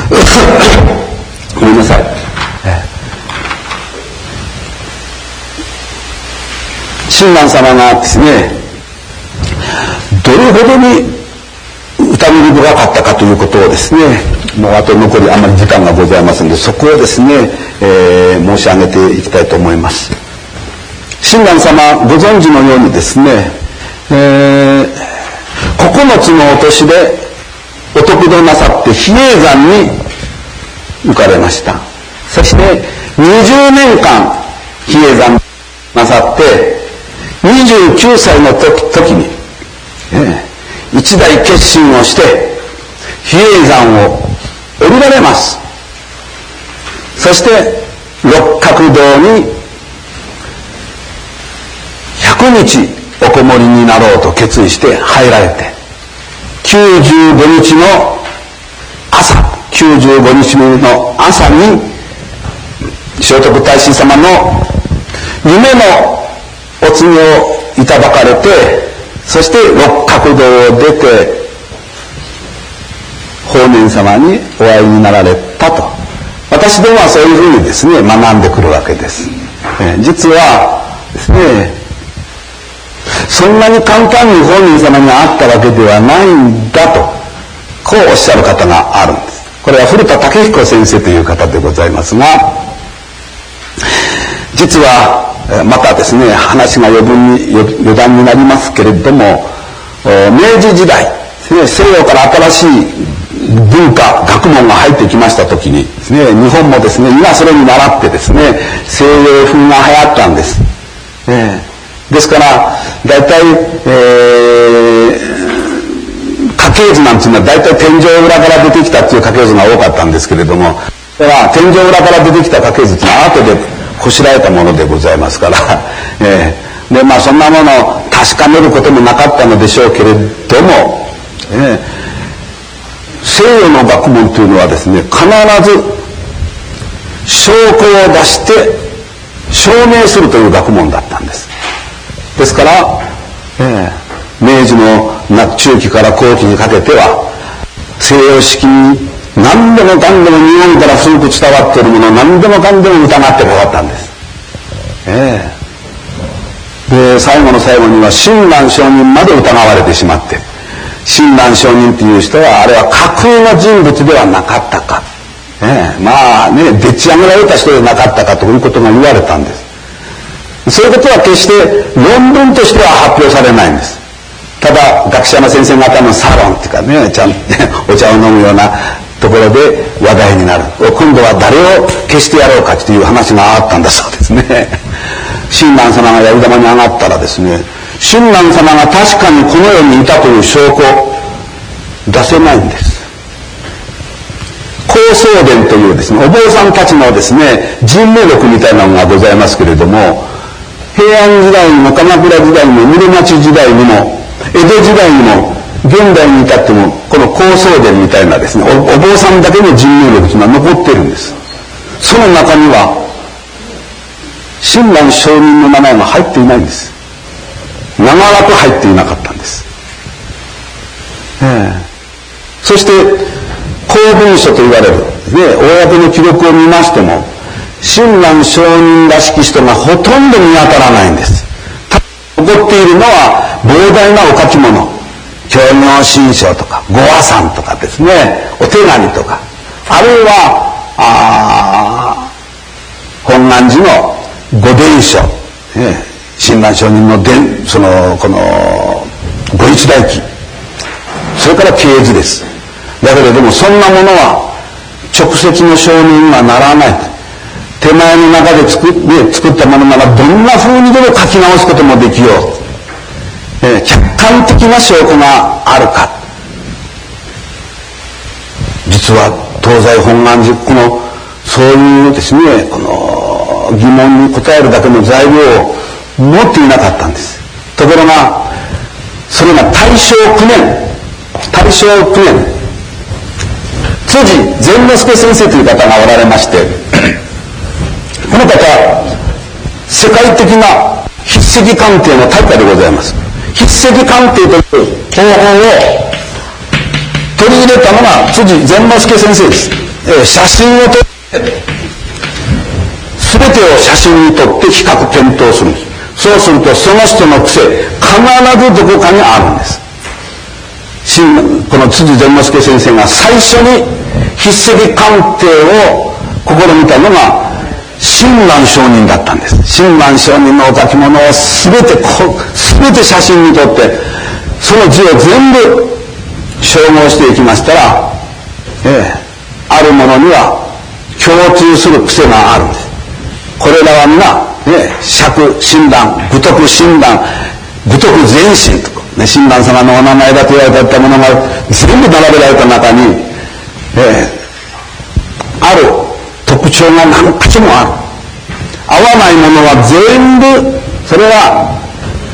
Speaker 1: ごめんなさい、親鸞様がですね、どれほどに疑り深かったかということをですね、もうあと残りあまり時間がございますので、そこをですね、えー、申し上げていきたいと思います。親鸞様ご存知のようにですね、えー、ここのつのお年でお得度なさって比叡山に浮かれました。そしてにじゅうねんかん比叡山なさってにじゅうきゅうさいの時, 時に、えー一大決心をして比叡山を降りられます。そして六角堂にくにちおこもりになろうと決意して入られて、きゅうじゅうごにちの朝、きゅうじゅうごにちめの朝に聖徳太子様の夢のお告げをいただかれて、そして六角堂を出て法然様にお会いになられたと、私どもはそういうふうにですね学んでくるわけです。えー、実はですね、そんなに簡単に法然様に会ったわけではないんだと、こうおっしゃる方があるんです。これは古田武彦先生という方でございますが、実はまたですね話が余分に余談になりますけれども、明治時代、西洋から新しい文化学問が入ってきました時にですね、日本もですね今それに倣ってですね西洋風が流行ったんです。えー、ですから大体、えー、家系図なんていうのは大体天井裏から出てきたっていう家系図が多かったんですけれども、だから天井裏から出てきた家系図っていうのは後でこしらえたものでございますから、えー、でまあそんなものを確かめることもなかったのでしょうけれども、えー、西洋の学問というのはですね必ず証拠を出して証明するという学問だったんです。ですから、えー、明治の中期から後期にかけては西洋式に何でもかんでも日本から古く伝わっているものを何でもかんでも疑ってかかったんです。ええ、で最後の最後には親鸞上人まで疑われてしまって、親鸞上人という人はあれは架空の人物ではなかったか、ええ、まあねでっち上げられた人でなかったかということが言われたんです。そういうことは決して論文としては発表されないんです。ただ学者の先生方のサロンっていうかね、ちゃんとお茶を飲むようなところで話題になる。今度は誰を消してやろうかという話があったんだそうですね。親鸞様がやり玉に上がったらですね、親鸞様が確かにこの世にいたという証拠出せないんです。高僧伝というですねお坊さんたちのですね人名録みたいなのがございますけれども、平安時代にも鎌倉時代にも室町時代にも江戸時代にも現代に至ってもこの高僧伝みたいなですね お, お坊さんだけの人名録というのは残っているんです。その中には親鸞上人の名前が入っていないんです。長らく入っていなかったんです。えー、そして公文書と言われる、ね、公の記録を見ましても親鸞上人らしき人がほとんど見当たらないんです。残っているのは膨大なお書き物、教行信証とか御和算とかですね、お手紙とか、あるいはあ本願寺の御伝書、ね、親鸞上人の伝そのこの御一代記、それから系図です。だけれどもそんなものは直接の証人がならない。手前の中で 作, ね、作ったものならどんな風にでも書き直すこともできよう、えー、客観的な証拠があるか。実は東西本願寺このそういうですねこの疑問に答えるだけの材料を持っていなかったんです。ところがそれが大正きゅうねん大正きゅうねん辻善之助先生という方がおられまして、この方世界的な筆跡鑑定の大家でございます。筆跡鑑定という方法を取り入れたのが辻善之助先生です。えー、写真を撮って全てを写真に撮って比較検討するんです。そうするとその人の癖必ずどこかにあるんです。この辻善之助先生が最初に筆跡鑑定を試みたのが親鸞上人だったんです。親鸞上人のお書き物を全てこ全て写真に撮ってその字を全部照合していきましたら、ええ、あるものには共通する癖があるんです。これらは皆、ね、釈親鸞愚徳親鸞愚徳全真とか、ね、親鸞様のお名前だと言われたものが全部並べられた中に、ええ、ある特徴が何か所もある。合わないものは全部それは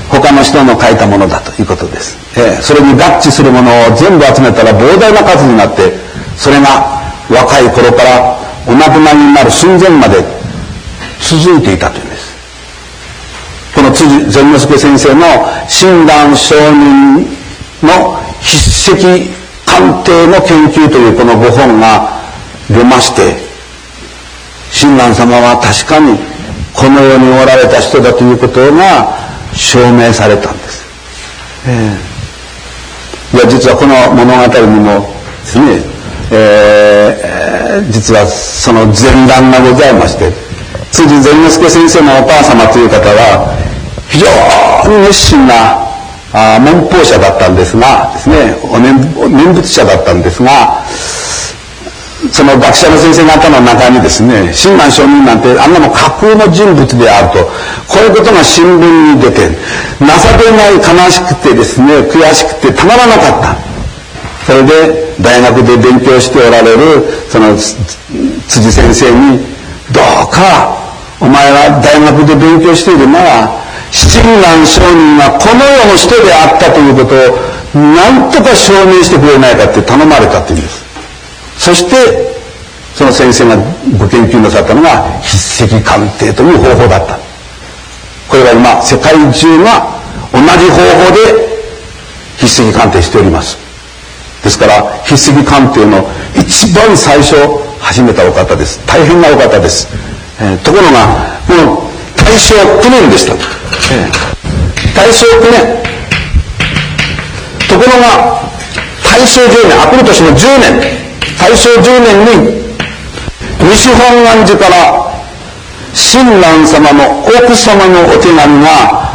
Speaker 1: 他の人の書いたものだということです、えー、それに合致するものを全部集めたら膨大な数になって、それが若い頃からお亡くなりになる寸前まで続いていたというんです。この辻善之助先生の親鸞上人の筆跡鑑定の研究というこのご本が出まして、親鸞様は確かにこの世におられた人だということが証明されたんです、えー、いや実はこの物語にもですね、えー、実はその前段がございまして、辻善之助先生のお母様という方は非常に熱心なあ文法者だったんですがですね、お念念仏者だったんですが、その学者の先生方の中にですね、親鸞上人なんてあんなの架空の人物であると、こういうことが新聞に出て情けない悲しくてですね、悔しくてたまらなかった。それで大学で勉強しておられるその辻先生に、どうかお前は大学で勉強しているなら親鸞上人がこの世の人であったということを何とか証明してくれないかって頼まれたっていうんです。そしてその先生がご研究なさったのが筆跡鑑定という方法だった。これは今世界中が同じ方法で筆跡鑑定しております。ですから筆跡鑑定の一番最初始めたお方です。大変なお方です、えー、ところがこの大正きゅうねんでした、えー、大正きゅうねんところが大正じゅうねん、あくる年のじゅうねん、大正じゅうねんに西本願寺から親鸞様の奥様のお手紙が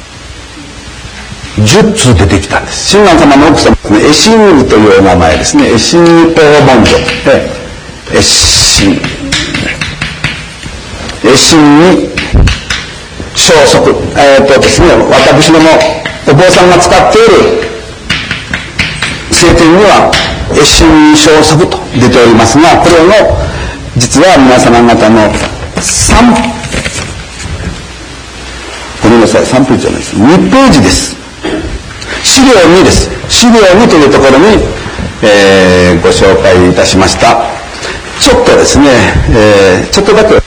Speaker 1: じゅっつう出てきたんです。親鸞様の奥様ですね、絵心義というお名前ですね。絵心義法文書、絵心絵心義消息、えー、っとですね、私どもお坊さんが使っている聖典には絵心義消息と出ておりますが、これの実は皆様方のさんごめんなさいさんページじゃないです、にページです。資料にです。資料にというところに、えー、ご紹介いたしました。ちょっとですね、えー、ちょっとだけが、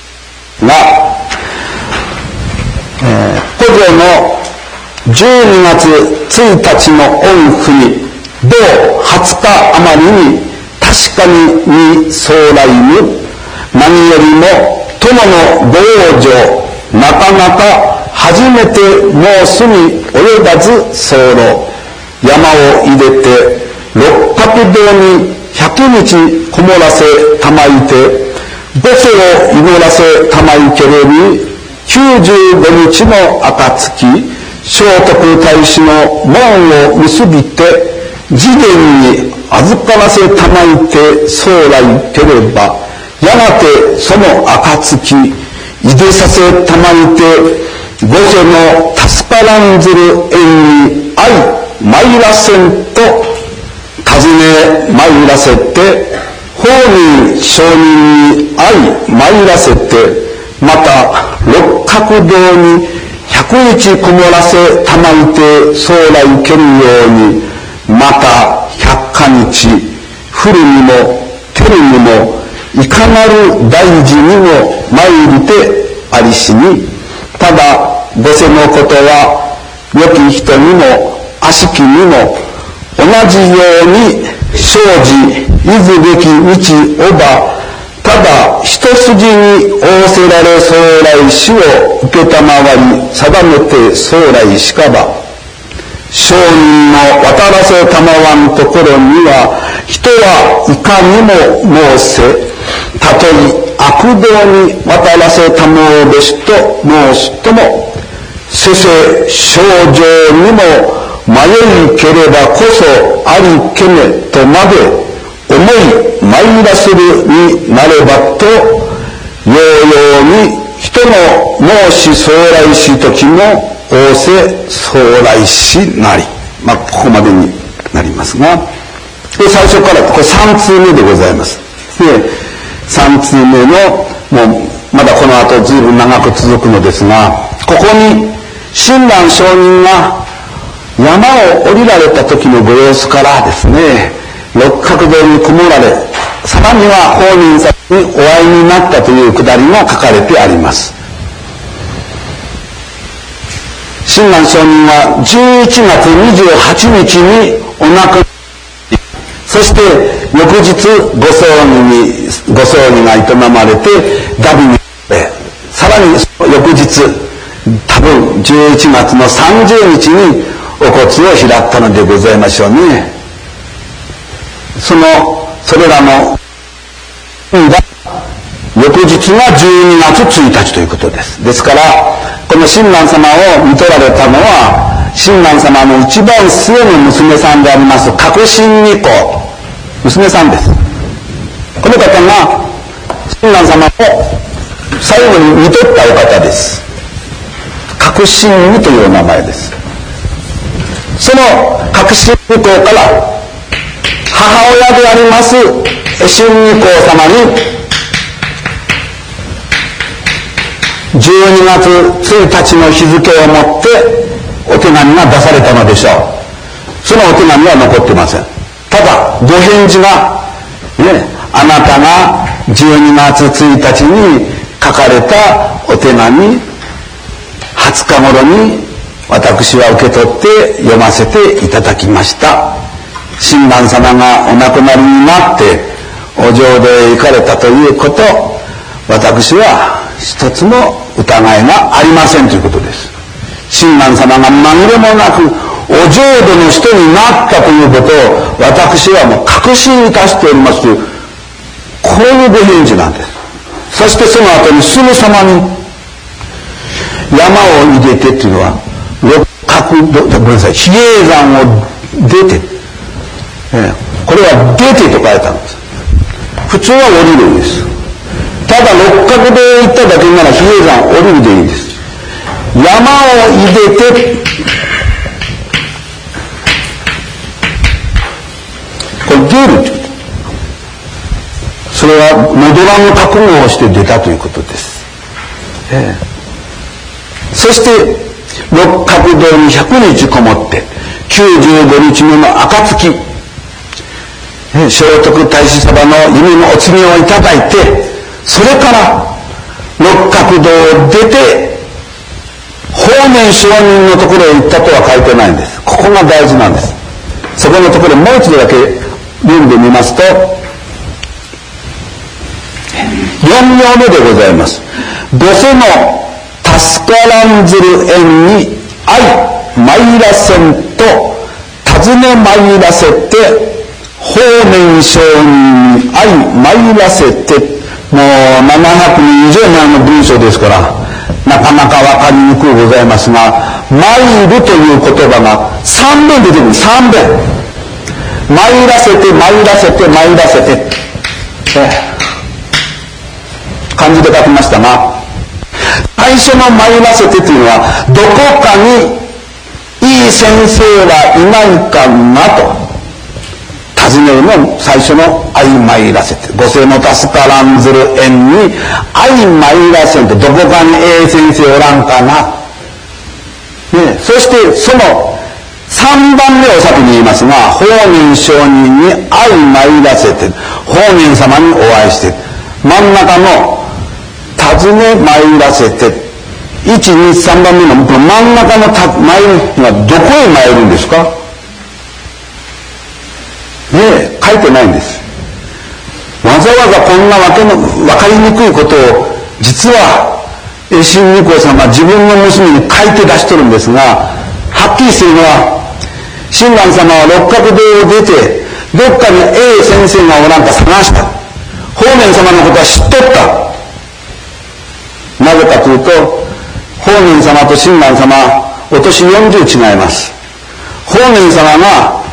Speaker 1: えー、古城のじゅうにがつついたちの御府に同はつか余りに確かにに総来ぬ何よりも殿のご往生なかなか初めて申すに及ばず候、山を入れて六角堂に百日こもらせたまいて五世を祈らせたまいけれにきゅうじゅうごにちの暁聖徳太子の門を結びて次元に預からせたまいて将来ければやがてその暁いでさせたまいて御所の助からんずる縁に相参らせんと尋ね参らせて法人上人に相参らせてまた六角堂に百日こもらせたまいて将来けるようにまた百か日降るにも照るにもいかなる大事にも参りてありしにただ御世のことは良き人にも悪しきにも同じように生じいずべき道をばただ一筋に仰せられ将来死を受けたまわり定めて将来しかば聖人の渡らせたまわんところには人はいかにも申せたとえ悪道に渡らせたもうべしと申すともせせ症状にも迷いければこそありけねとまで思い参らせるになればとようように人の申し将来し時も仰せ将来しなり、まあここまでになりますが、これ最初からこれさんつうめでございます。でさんつうめのもうまだこの後ずいぶん長く続くのですが、ここに親鸞上人が山を降りられた時のご様子からですね、六角堂にこもられ、さらには法然様にお会いになったというくだりも書かれてあります。親鸞上人はじゅういちがつにじゅうはちにちにお亡くなり、そして翌日ご葬儀にご葬儀が営まれて荼毘にさらに翌日多分じゅういちがつのさんじゅうにちにお骨を開ったのでございましょうね。そのそれらの翌日がじゅうにがつついたちということです。ですからこの親鸞様を見取られたのは親鸞様の一番末の娘さんであります覚真二公、娘さんです。この方が親鸞様を最後に見取ったお方です。覚真二という名前です。その覚真二公から母親であります親二公様にじゅうにがつついたちの日付をもってお手紙が出されたのでしょう。そのお手紙は残ってません。ただご返事が、ね、あなたがじゅうにがつついたちに書かれたお手紙はつか頃に私は受け取って読ませていただきました。親鸞様がお亡くなりになってお浄土へ行かれたということ、私は一つも疑いがありませんということです。親鸞様が紛れもなくお浄土の人になったということを私はもう確信いたしておりますという、こういうご返事なんです。そしてその後にすぐさまに山を入れてっていうのは六角ごめんなさい比叡山を出て、えー、これは出てと書いたんです。普通は降りるんです。ただ六角堂へ行っただけなら比叡山降りるでいいんです。山を入れてこれ出るという、それは戻らぬ覚悟をして出たということです、えー、そして六角堂にひゃくにちこもってきゅうじゅうごにちめの暁、えー、聖徳太子様の夢のお告げをいただいて、それから六角堂を出て法然上人のところへ行ったとは書いてないんです。ここが大事なんです。そこのところもう一度だけ読んでみますとよん行目でございます。御所の助からんずる縁に相参らせんと尋ね参らせて法然上人に相参らせて、もうななひゃくにん以上前の文章ですからなかなか分かりにくいございますが、参るという言葉がさんべん出てくる。さんべん参らせて参らせて参らせて、え漢字で書きましたが、最初の参らせてというのはどこかにいい先生はいないかなと尋ねるの最初の相参らせて、御所の助からんずる縁に相参らせんと、どこかにええ先生おらんかな、ね、そしてそのさんばんめを先に言いますが、法然上人に相参らせて法然様にお会いして、真ん中の尋ね参らせていちにさんばんめの真ん中の参るがどこへ参るんですかねえ、書いてないんです。わざわざこんなわけの分かりにくいことを実は親二公さんが自分の娘に書いて出しとるんですが、はっきりするのは親鸞様は六角堂を出てどっかにええ先生がおらんか探した。法然様のことは知っとった。なぜかというと法然様と親鸞様お年よんじゅう違います。法然様が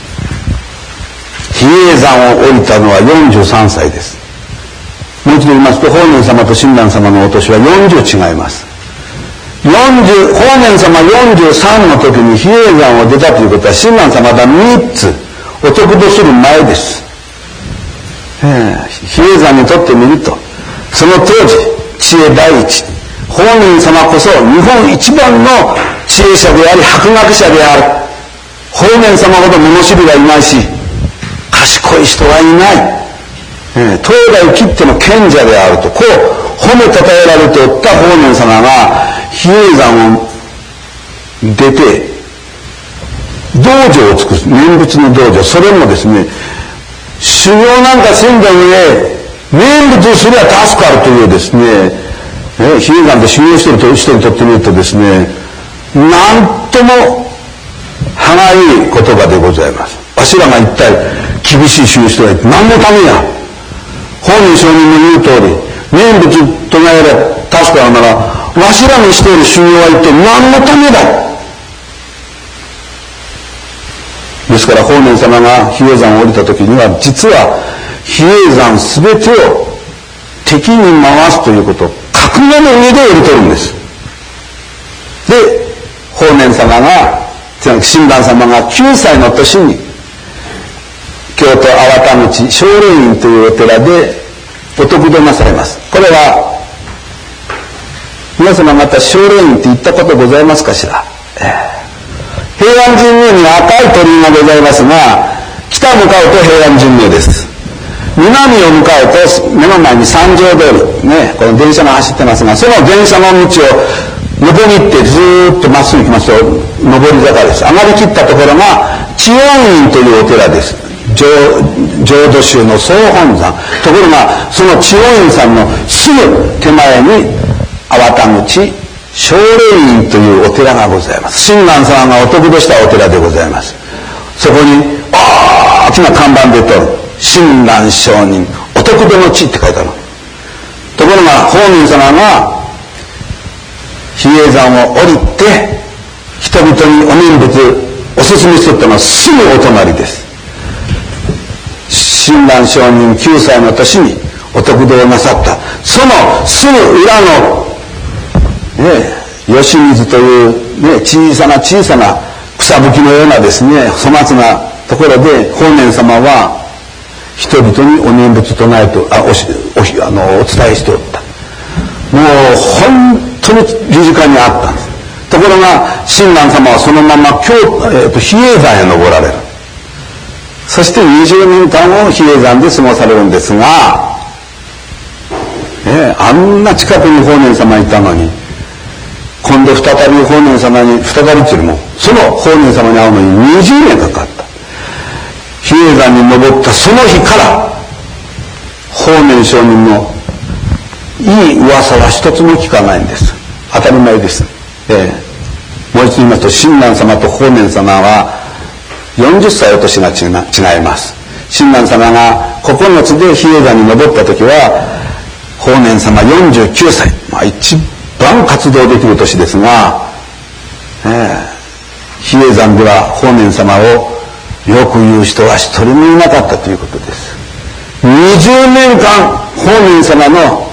Speaker 1: 比叡山を降りたのはよんじゅうさんさいです。もう一度言いますと法然様と親鸞様のお年はよんじゅう違います。よんじゅう法然様よんじゅうさんの時に比叡山を出たということは親鸞様がみっつお得度する前です。比叡山にとってみるとその当時知恵第一、法然様こそ日本一番の知恵者であり博学者である。法然様ほど物知りはいないし、賢い人はいない。えー、東大きっての賢者であると、こう褒めたたえられておった法然様が比叡山を出て道場を作る、念仏の道場。それもですね、修行なんかせんだ上念仏すりゃ助かるというですね、えー、比叡山で修行している人にとってみるとですね、なんとも歯がいい言葉でございます。わしらが一体厳しい修行してはい何のためや。法然上人の言う通り、念仏唱えれば助かるなら、わしらにしている修行は一体何のためだ。ですから法然様が比叡山を降りた時には、実は比叡山すべてを敵に回すということを覚悟の上で降りとるんです。で、法然様が、親鸞様がきゅうさいの年に京都粟田口聖霊院というお寺でお得度なされます。これは皆様方聖霊院って言ったことございますかしら。平安神宮に赤い鳥居がございますが、北向かうと平安神宮です。南を向かうと目の前に三条通りね、この電車が走ってますが、その電車の道を上り行ってずーっとまっすぐ行きますと上り坂です。上がりきったところが智恩院というお寺です。浄土宗の総本山。ところがその智恩院さんのすぐ手前に粟田口聖霊院というお寺がございます。親鸞様がお得度したお寺でございます。そこに大きな看板でとる親鸞上人お得度の地って書いてある。ところが法然様が比叡山を降りて人々にお念仏お勧めするというのはすぐお隣です。親鸞上人きゅうさいの年にお得度をなさった、そのすぐ裏の、ね、吉水という、ね、小さな小さな草吹きのようなですね粗末なところで法然様は人々にお念仏唱えと あ お, お, あのお伝えしておった。もう本当に理事会にあったんです。ところが親鸞様はそのまま京、えー、と比叡山へ登られる。そしてにじゅうねんかんを比叡山で過ごされるんですが、えー、あんな近くに法然様いたのに、今度再び法然様に再びというよりもその法然様に会うのににじゅうねんかかった。比叡山に登ったその日から法然上人のいい噂は一つも聞かないんです。当たり前です。えー、もう一度言いますと、親鸞様と法然様はよんじゅっさいお年が違います。親鸞様がここのつで比叡山に登った時は法然様よんじゅうきゅうさい、まあ、一番活動できる年ですが、えー、比叡山では法然様をよく言う人は一人もいなかったということです。にじゅうねんかん法然様の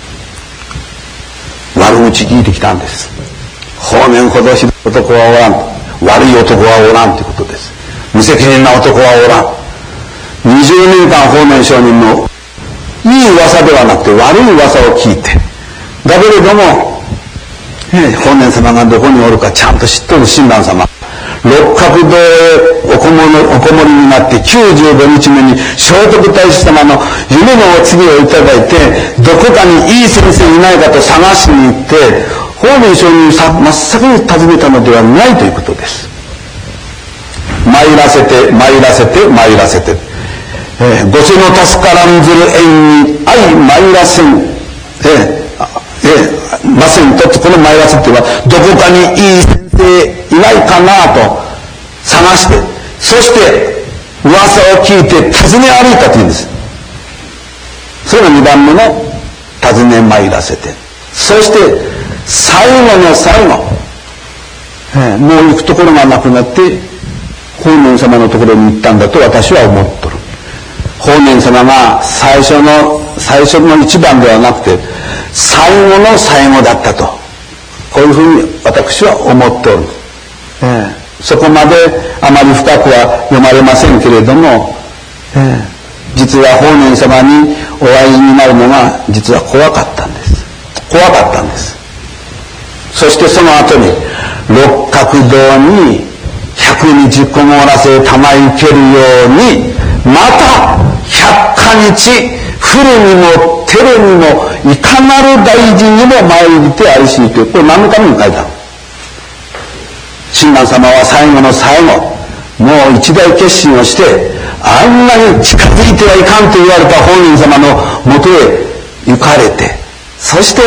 Speaker 1: 悪口聞いてきたんです。法然ほどひどい男はおらん、悪い男はおらんということです。無責任な男はおらん。にじゅうねんかん法然上人のいい噂ではなくて悪い噂を聞いて、だけれども、えー、法然様がどこにおるかちゃんと知っとる親鸞様、六角堂へおこもり、おこもりになってきゅうじゅうごにちめに聖徳太子様の夢のお告げをいただいて、どこかにいい先生いないかと探しに行って法然上人さ真っ先に尋ねたのではないということです。参らせて参らせて参らせて、えー、ごせの助からんずる縁に相参らせん、えーえー、ませんと、この参らせてはどこかにいい先生いないかなと探して、そして噂を聞いて尋ね歩いたというんです。それがにばんめの尋ね参らせて、そして最後の最後、えー、もう行くところがなくなって法然様のところに行ったんだと私は思っとる。法然様が最初の最初の一番ではなくて最後の最後だったと、こういうふうに私は思っておる。えー、そこまであまり深くは読まれませんけれども、えー、実は法然様にお会いになるのが実は怖かったんです。怖かったんです。そしてその後に六角堂に百日こもらせたまいけるように、また百花日降るにも照るにもいかなる大事にも参りてありしにという、これ何のために書いたの？親鸞様は最後の最後、もう一大決心をして、あんなに近づいてはいかんと言われた法然様のもとへ行かれて、そして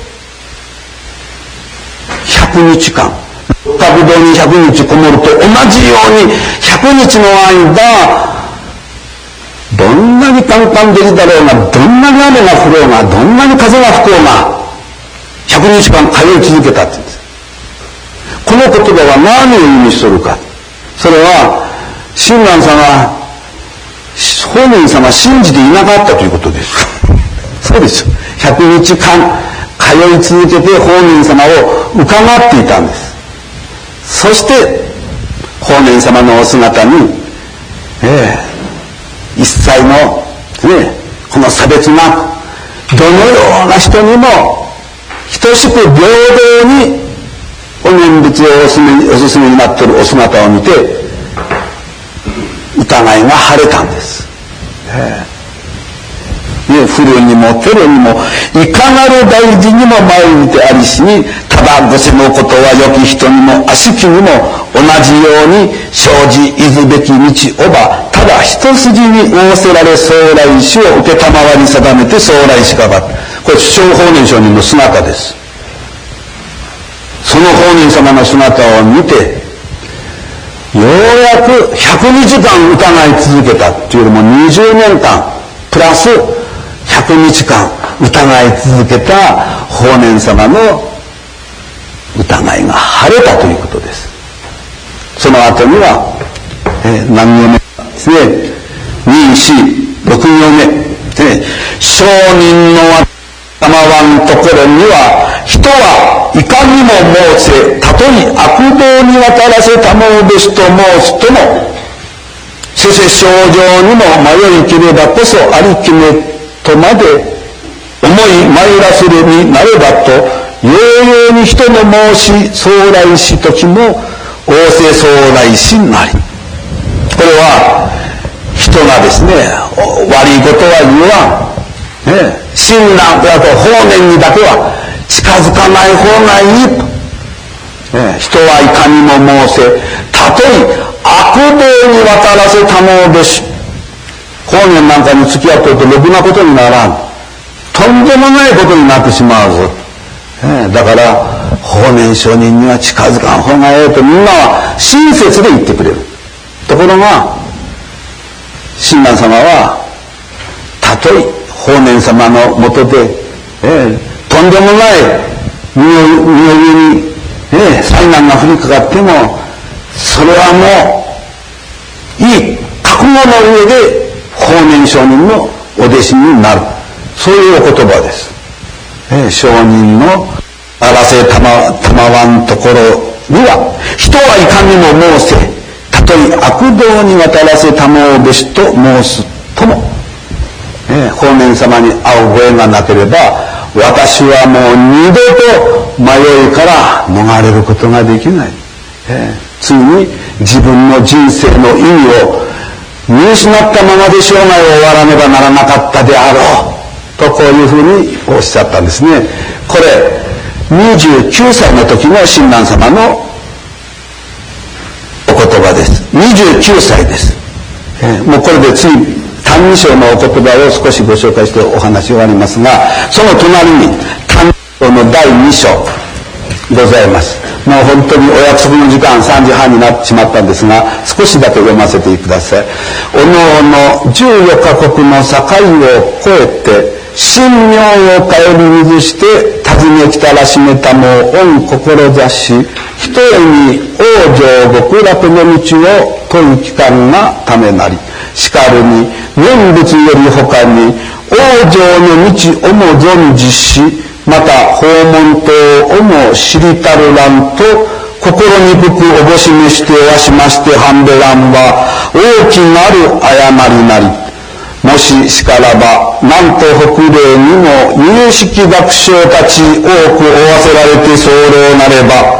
Speaker 1: 百日間、六角堂に百日こもると同じように百日の間、どんなにカンカン照りだろうが、どんなに雨が降ろうが、どんなに風が吹こうが、百日間通い続けたって言うんです。この言葉は何を意味しとるか。それは親鸞様、法然様信じていなかったということです。そうですよ。百日間通い続けて法然様を伺っていたんです。そして法然様のお姿に、ええ、一切の、ね、この差別なく、どのような人にも等しく平等にお念仏をおすすめ、おすすめになっているお姿を見て、疑いが晴れたんです。ええ、降るにも照るにもいかなる大事にも参りてありしに、ただごせのことは良き人にも悪しきにも同じように生じいずべき道をば、ただ一筋に仰せられ総来死を受けたまわり定めて総来死かば、これ小法然上人の姿です。その法然様の姿を見て、ようやく百日間疑い続けたっていうよりもにじゅうねんかんプラス百日間疑い続けた法然様の疑いが晴れたということです。その後には、えー、何行目ですね、に、よん、ろく行目、えー、聖人のたまわんところには、人はいかにも申せ、たとえ悪道に渡らせたもうべしと申すとも、せせ症状にも迷いきればこそありきめとまで思い参らせるになればと、ようように人の申し総来し時も仰せ総来しなり。これは人がですね、悪いことは言わん。ね、親鸞だと法然にだけは近づかない方がいいと、ね、人はいかにも申せ、たとえ悪道に渡らせたもうべし。法然なんかに付き合ってるとろくなことにならん、とんでもないことになってしまうぞ、ね、だから法然上人には近づかん方がええとみんなは親切で言ってくれる。ところが親鸞様は、たとえ法然様のもとで、えー、とんでもない身上に、えー、災難が降りかかっても、それはもういい覚悟の上で法然上人のお弟子になる、そういうお言葉です。えー、上人のあらせたま、たまわんところには、人はいかにも申せ、たとえ悪道に渡らせたもうべしと申すとも、えー、法然様に会うご縁がなければ、私はもう二度と迷いから逃れることができない、えー、ついに自分の人生の意味を見失ったままで生涯を終わらねばならなかったであろうと、こういうふうにおっしゃったんですね。これにじゅうきゅうさいの時の親鸞様のお言葉です。にじゅうきゅうさいです、えー、もうこれでつい歎異抄のお言葉を少しご紹介してお話を終わりますが、その隣に歎異抄のだいに章ございます。もう本当にお約束の時間さんじはんになってしまったんですが、少しだけ読ませてください。おのおのじゅうよかこくの境を越えて、神妙を頼りにずして訪ねきたらしめたも御志し、ひとえに往生極楽の道を問い期間がためなり、しかるに念仏より他に往生の道をも存じし、また訪問等をも知りたるらんと心にくくおぼしめしてわしましてはんべらんは大きなる誤りなり。もししからばなんと北嶺にも有識学生たち多くおわせられて候なれば、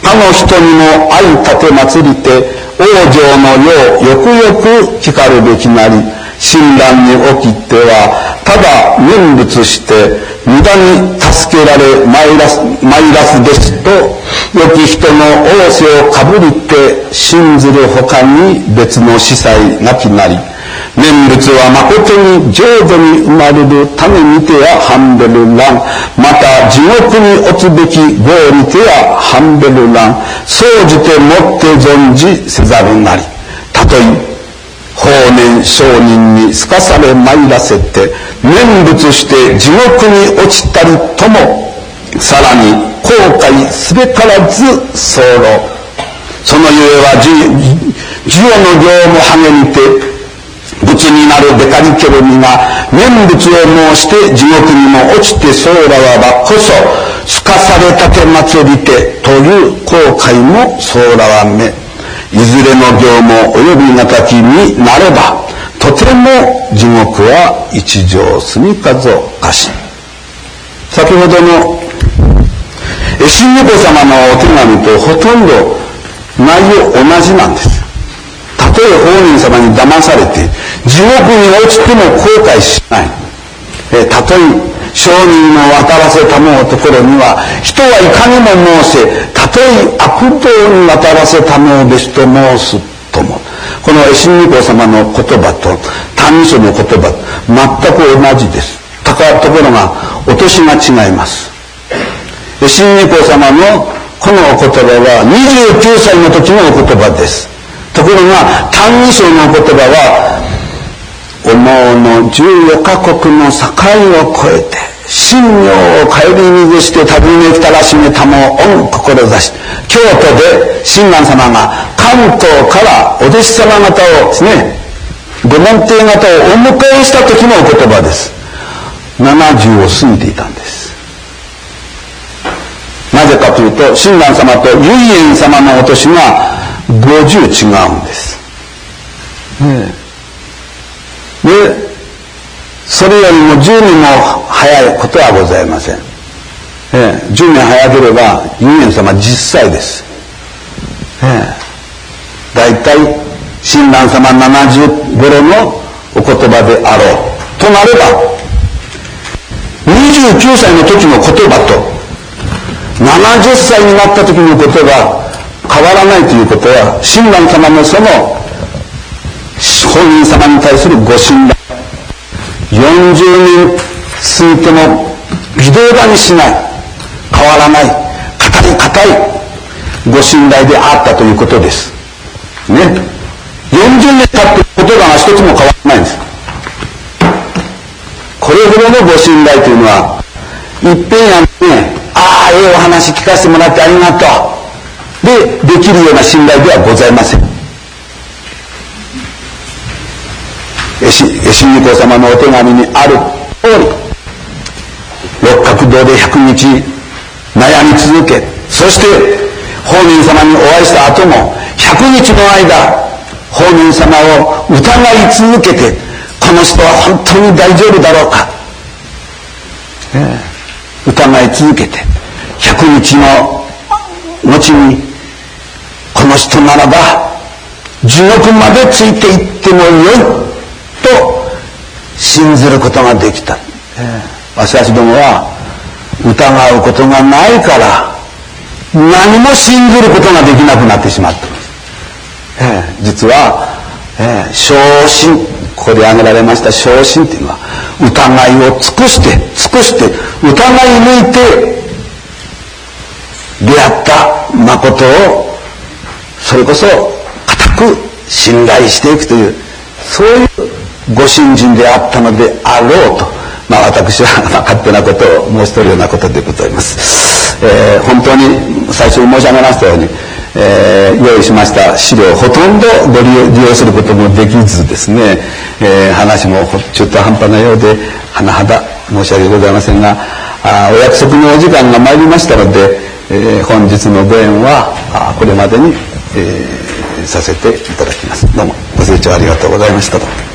Speaker 1: 他の人にも愛立て祭りて往生のようよくよく聞かるべきなり、親鸞におきてはただ念仏して無駄に助けられマイラスマイラスですと良き人の仰せをかぶりて信ずるほかに別の司祭なきなり、念仏は誠に浄土に生まれる種にてやハンベルラン、また地獄に落ちべき業にてやハンベルラン、総じてもって存じせざるなり。たとえ法然上人にすかされ参らせて念仏して地獄に落ちたりとも、さらに後悔すべからず候。そのゆえは授与の業も励みて仏になるべかりけるにが念仏を申して地獄にも落ちて候らばこそすかされたて祭りてという後悔も候らはめ、いずれの行も及びがたきになればとても地獄は一条住みかぞかし。先ほどの親如子様のお手紙とほとんど内容同じなんです。たとえ法然様に騙されて地獄に落ちても後悔しない。えたとえ商人の渡らせたもうところには人はいかにも申せ、たとえ悪道に渡らせたもうべしと申すとも。この親如子様の言葉と「歎異抄」の言葉全く同じです。ところが落としが違います。親如子様のこのお言葉はにじゅうきゅうさいの時のお言葉です。ところが「歎異抄」の言葉はおのおのじゅうよかこくの境を越えて神妙を顧みずして訪ね来たらしめたも御志、京都で親鸞様が関東からお弟子様方をですね、ご門弟方をお迎えした時のお言葉です。ななじゅうを過ぎていたんです。なぜかというと親鸞様と唯円様のお年がごじゅう違うんです。ねえで、それよりもじゅうねんも早いことはございません。ええ、じゅうねん早ければ唯円様じゅっさいです。ええ、だいたい親鸞様ななじゅう頃のお言葉であろうとなれば、にじゅうきゅうさいの時の言葉とななじゅっさいになった時の言葉変わらないということは、親鸞様のその本人様に対するご信頼、よんじゅうねん過ぎても微動だにしない、変わらない、固い固いご信頼であったということですね。よんじゅうねん経って言葉が一つも変わらないんです。これほどのご信頼というのはいっぺんやね、ああええお話聞かせてもらってありがとうでできるような信頼ではございません。親如子様のお手紙にある通り、六角堂でひゃくにち悩み続け、そして法然様にお会いした後もひゃくにちの間法然様を疑い続けて、この人は本当に大丈夫だろうか、ええ、疑い続けてひゃくにちの後にこの人ならば地獄までついていってもよいと信ずることができた。えー、私どもは疑うことがないから何も信ずることができなくなってしまっています。えー、実は、えー、正信、ここで挙げられました正信というのは疑いを尽くして尽くして疑い抜いて出会った誠をそれこそ固く信頼していくという、そういうご信心であったのであろうと、まあ、私は勝手なことを申し取るようなことでございます。えー、本当に最初に申し上げましたように、えー、用意しました資料をほとんどご利用、利用することもできずですね、えー、話も中途半端なようで甚だ申し訳ございませんが、あお約束のお時間が参りましたので、えー、本日のご縁はこれまでに、えー、させていただきます。どうもご清聴ありがとうございましたと。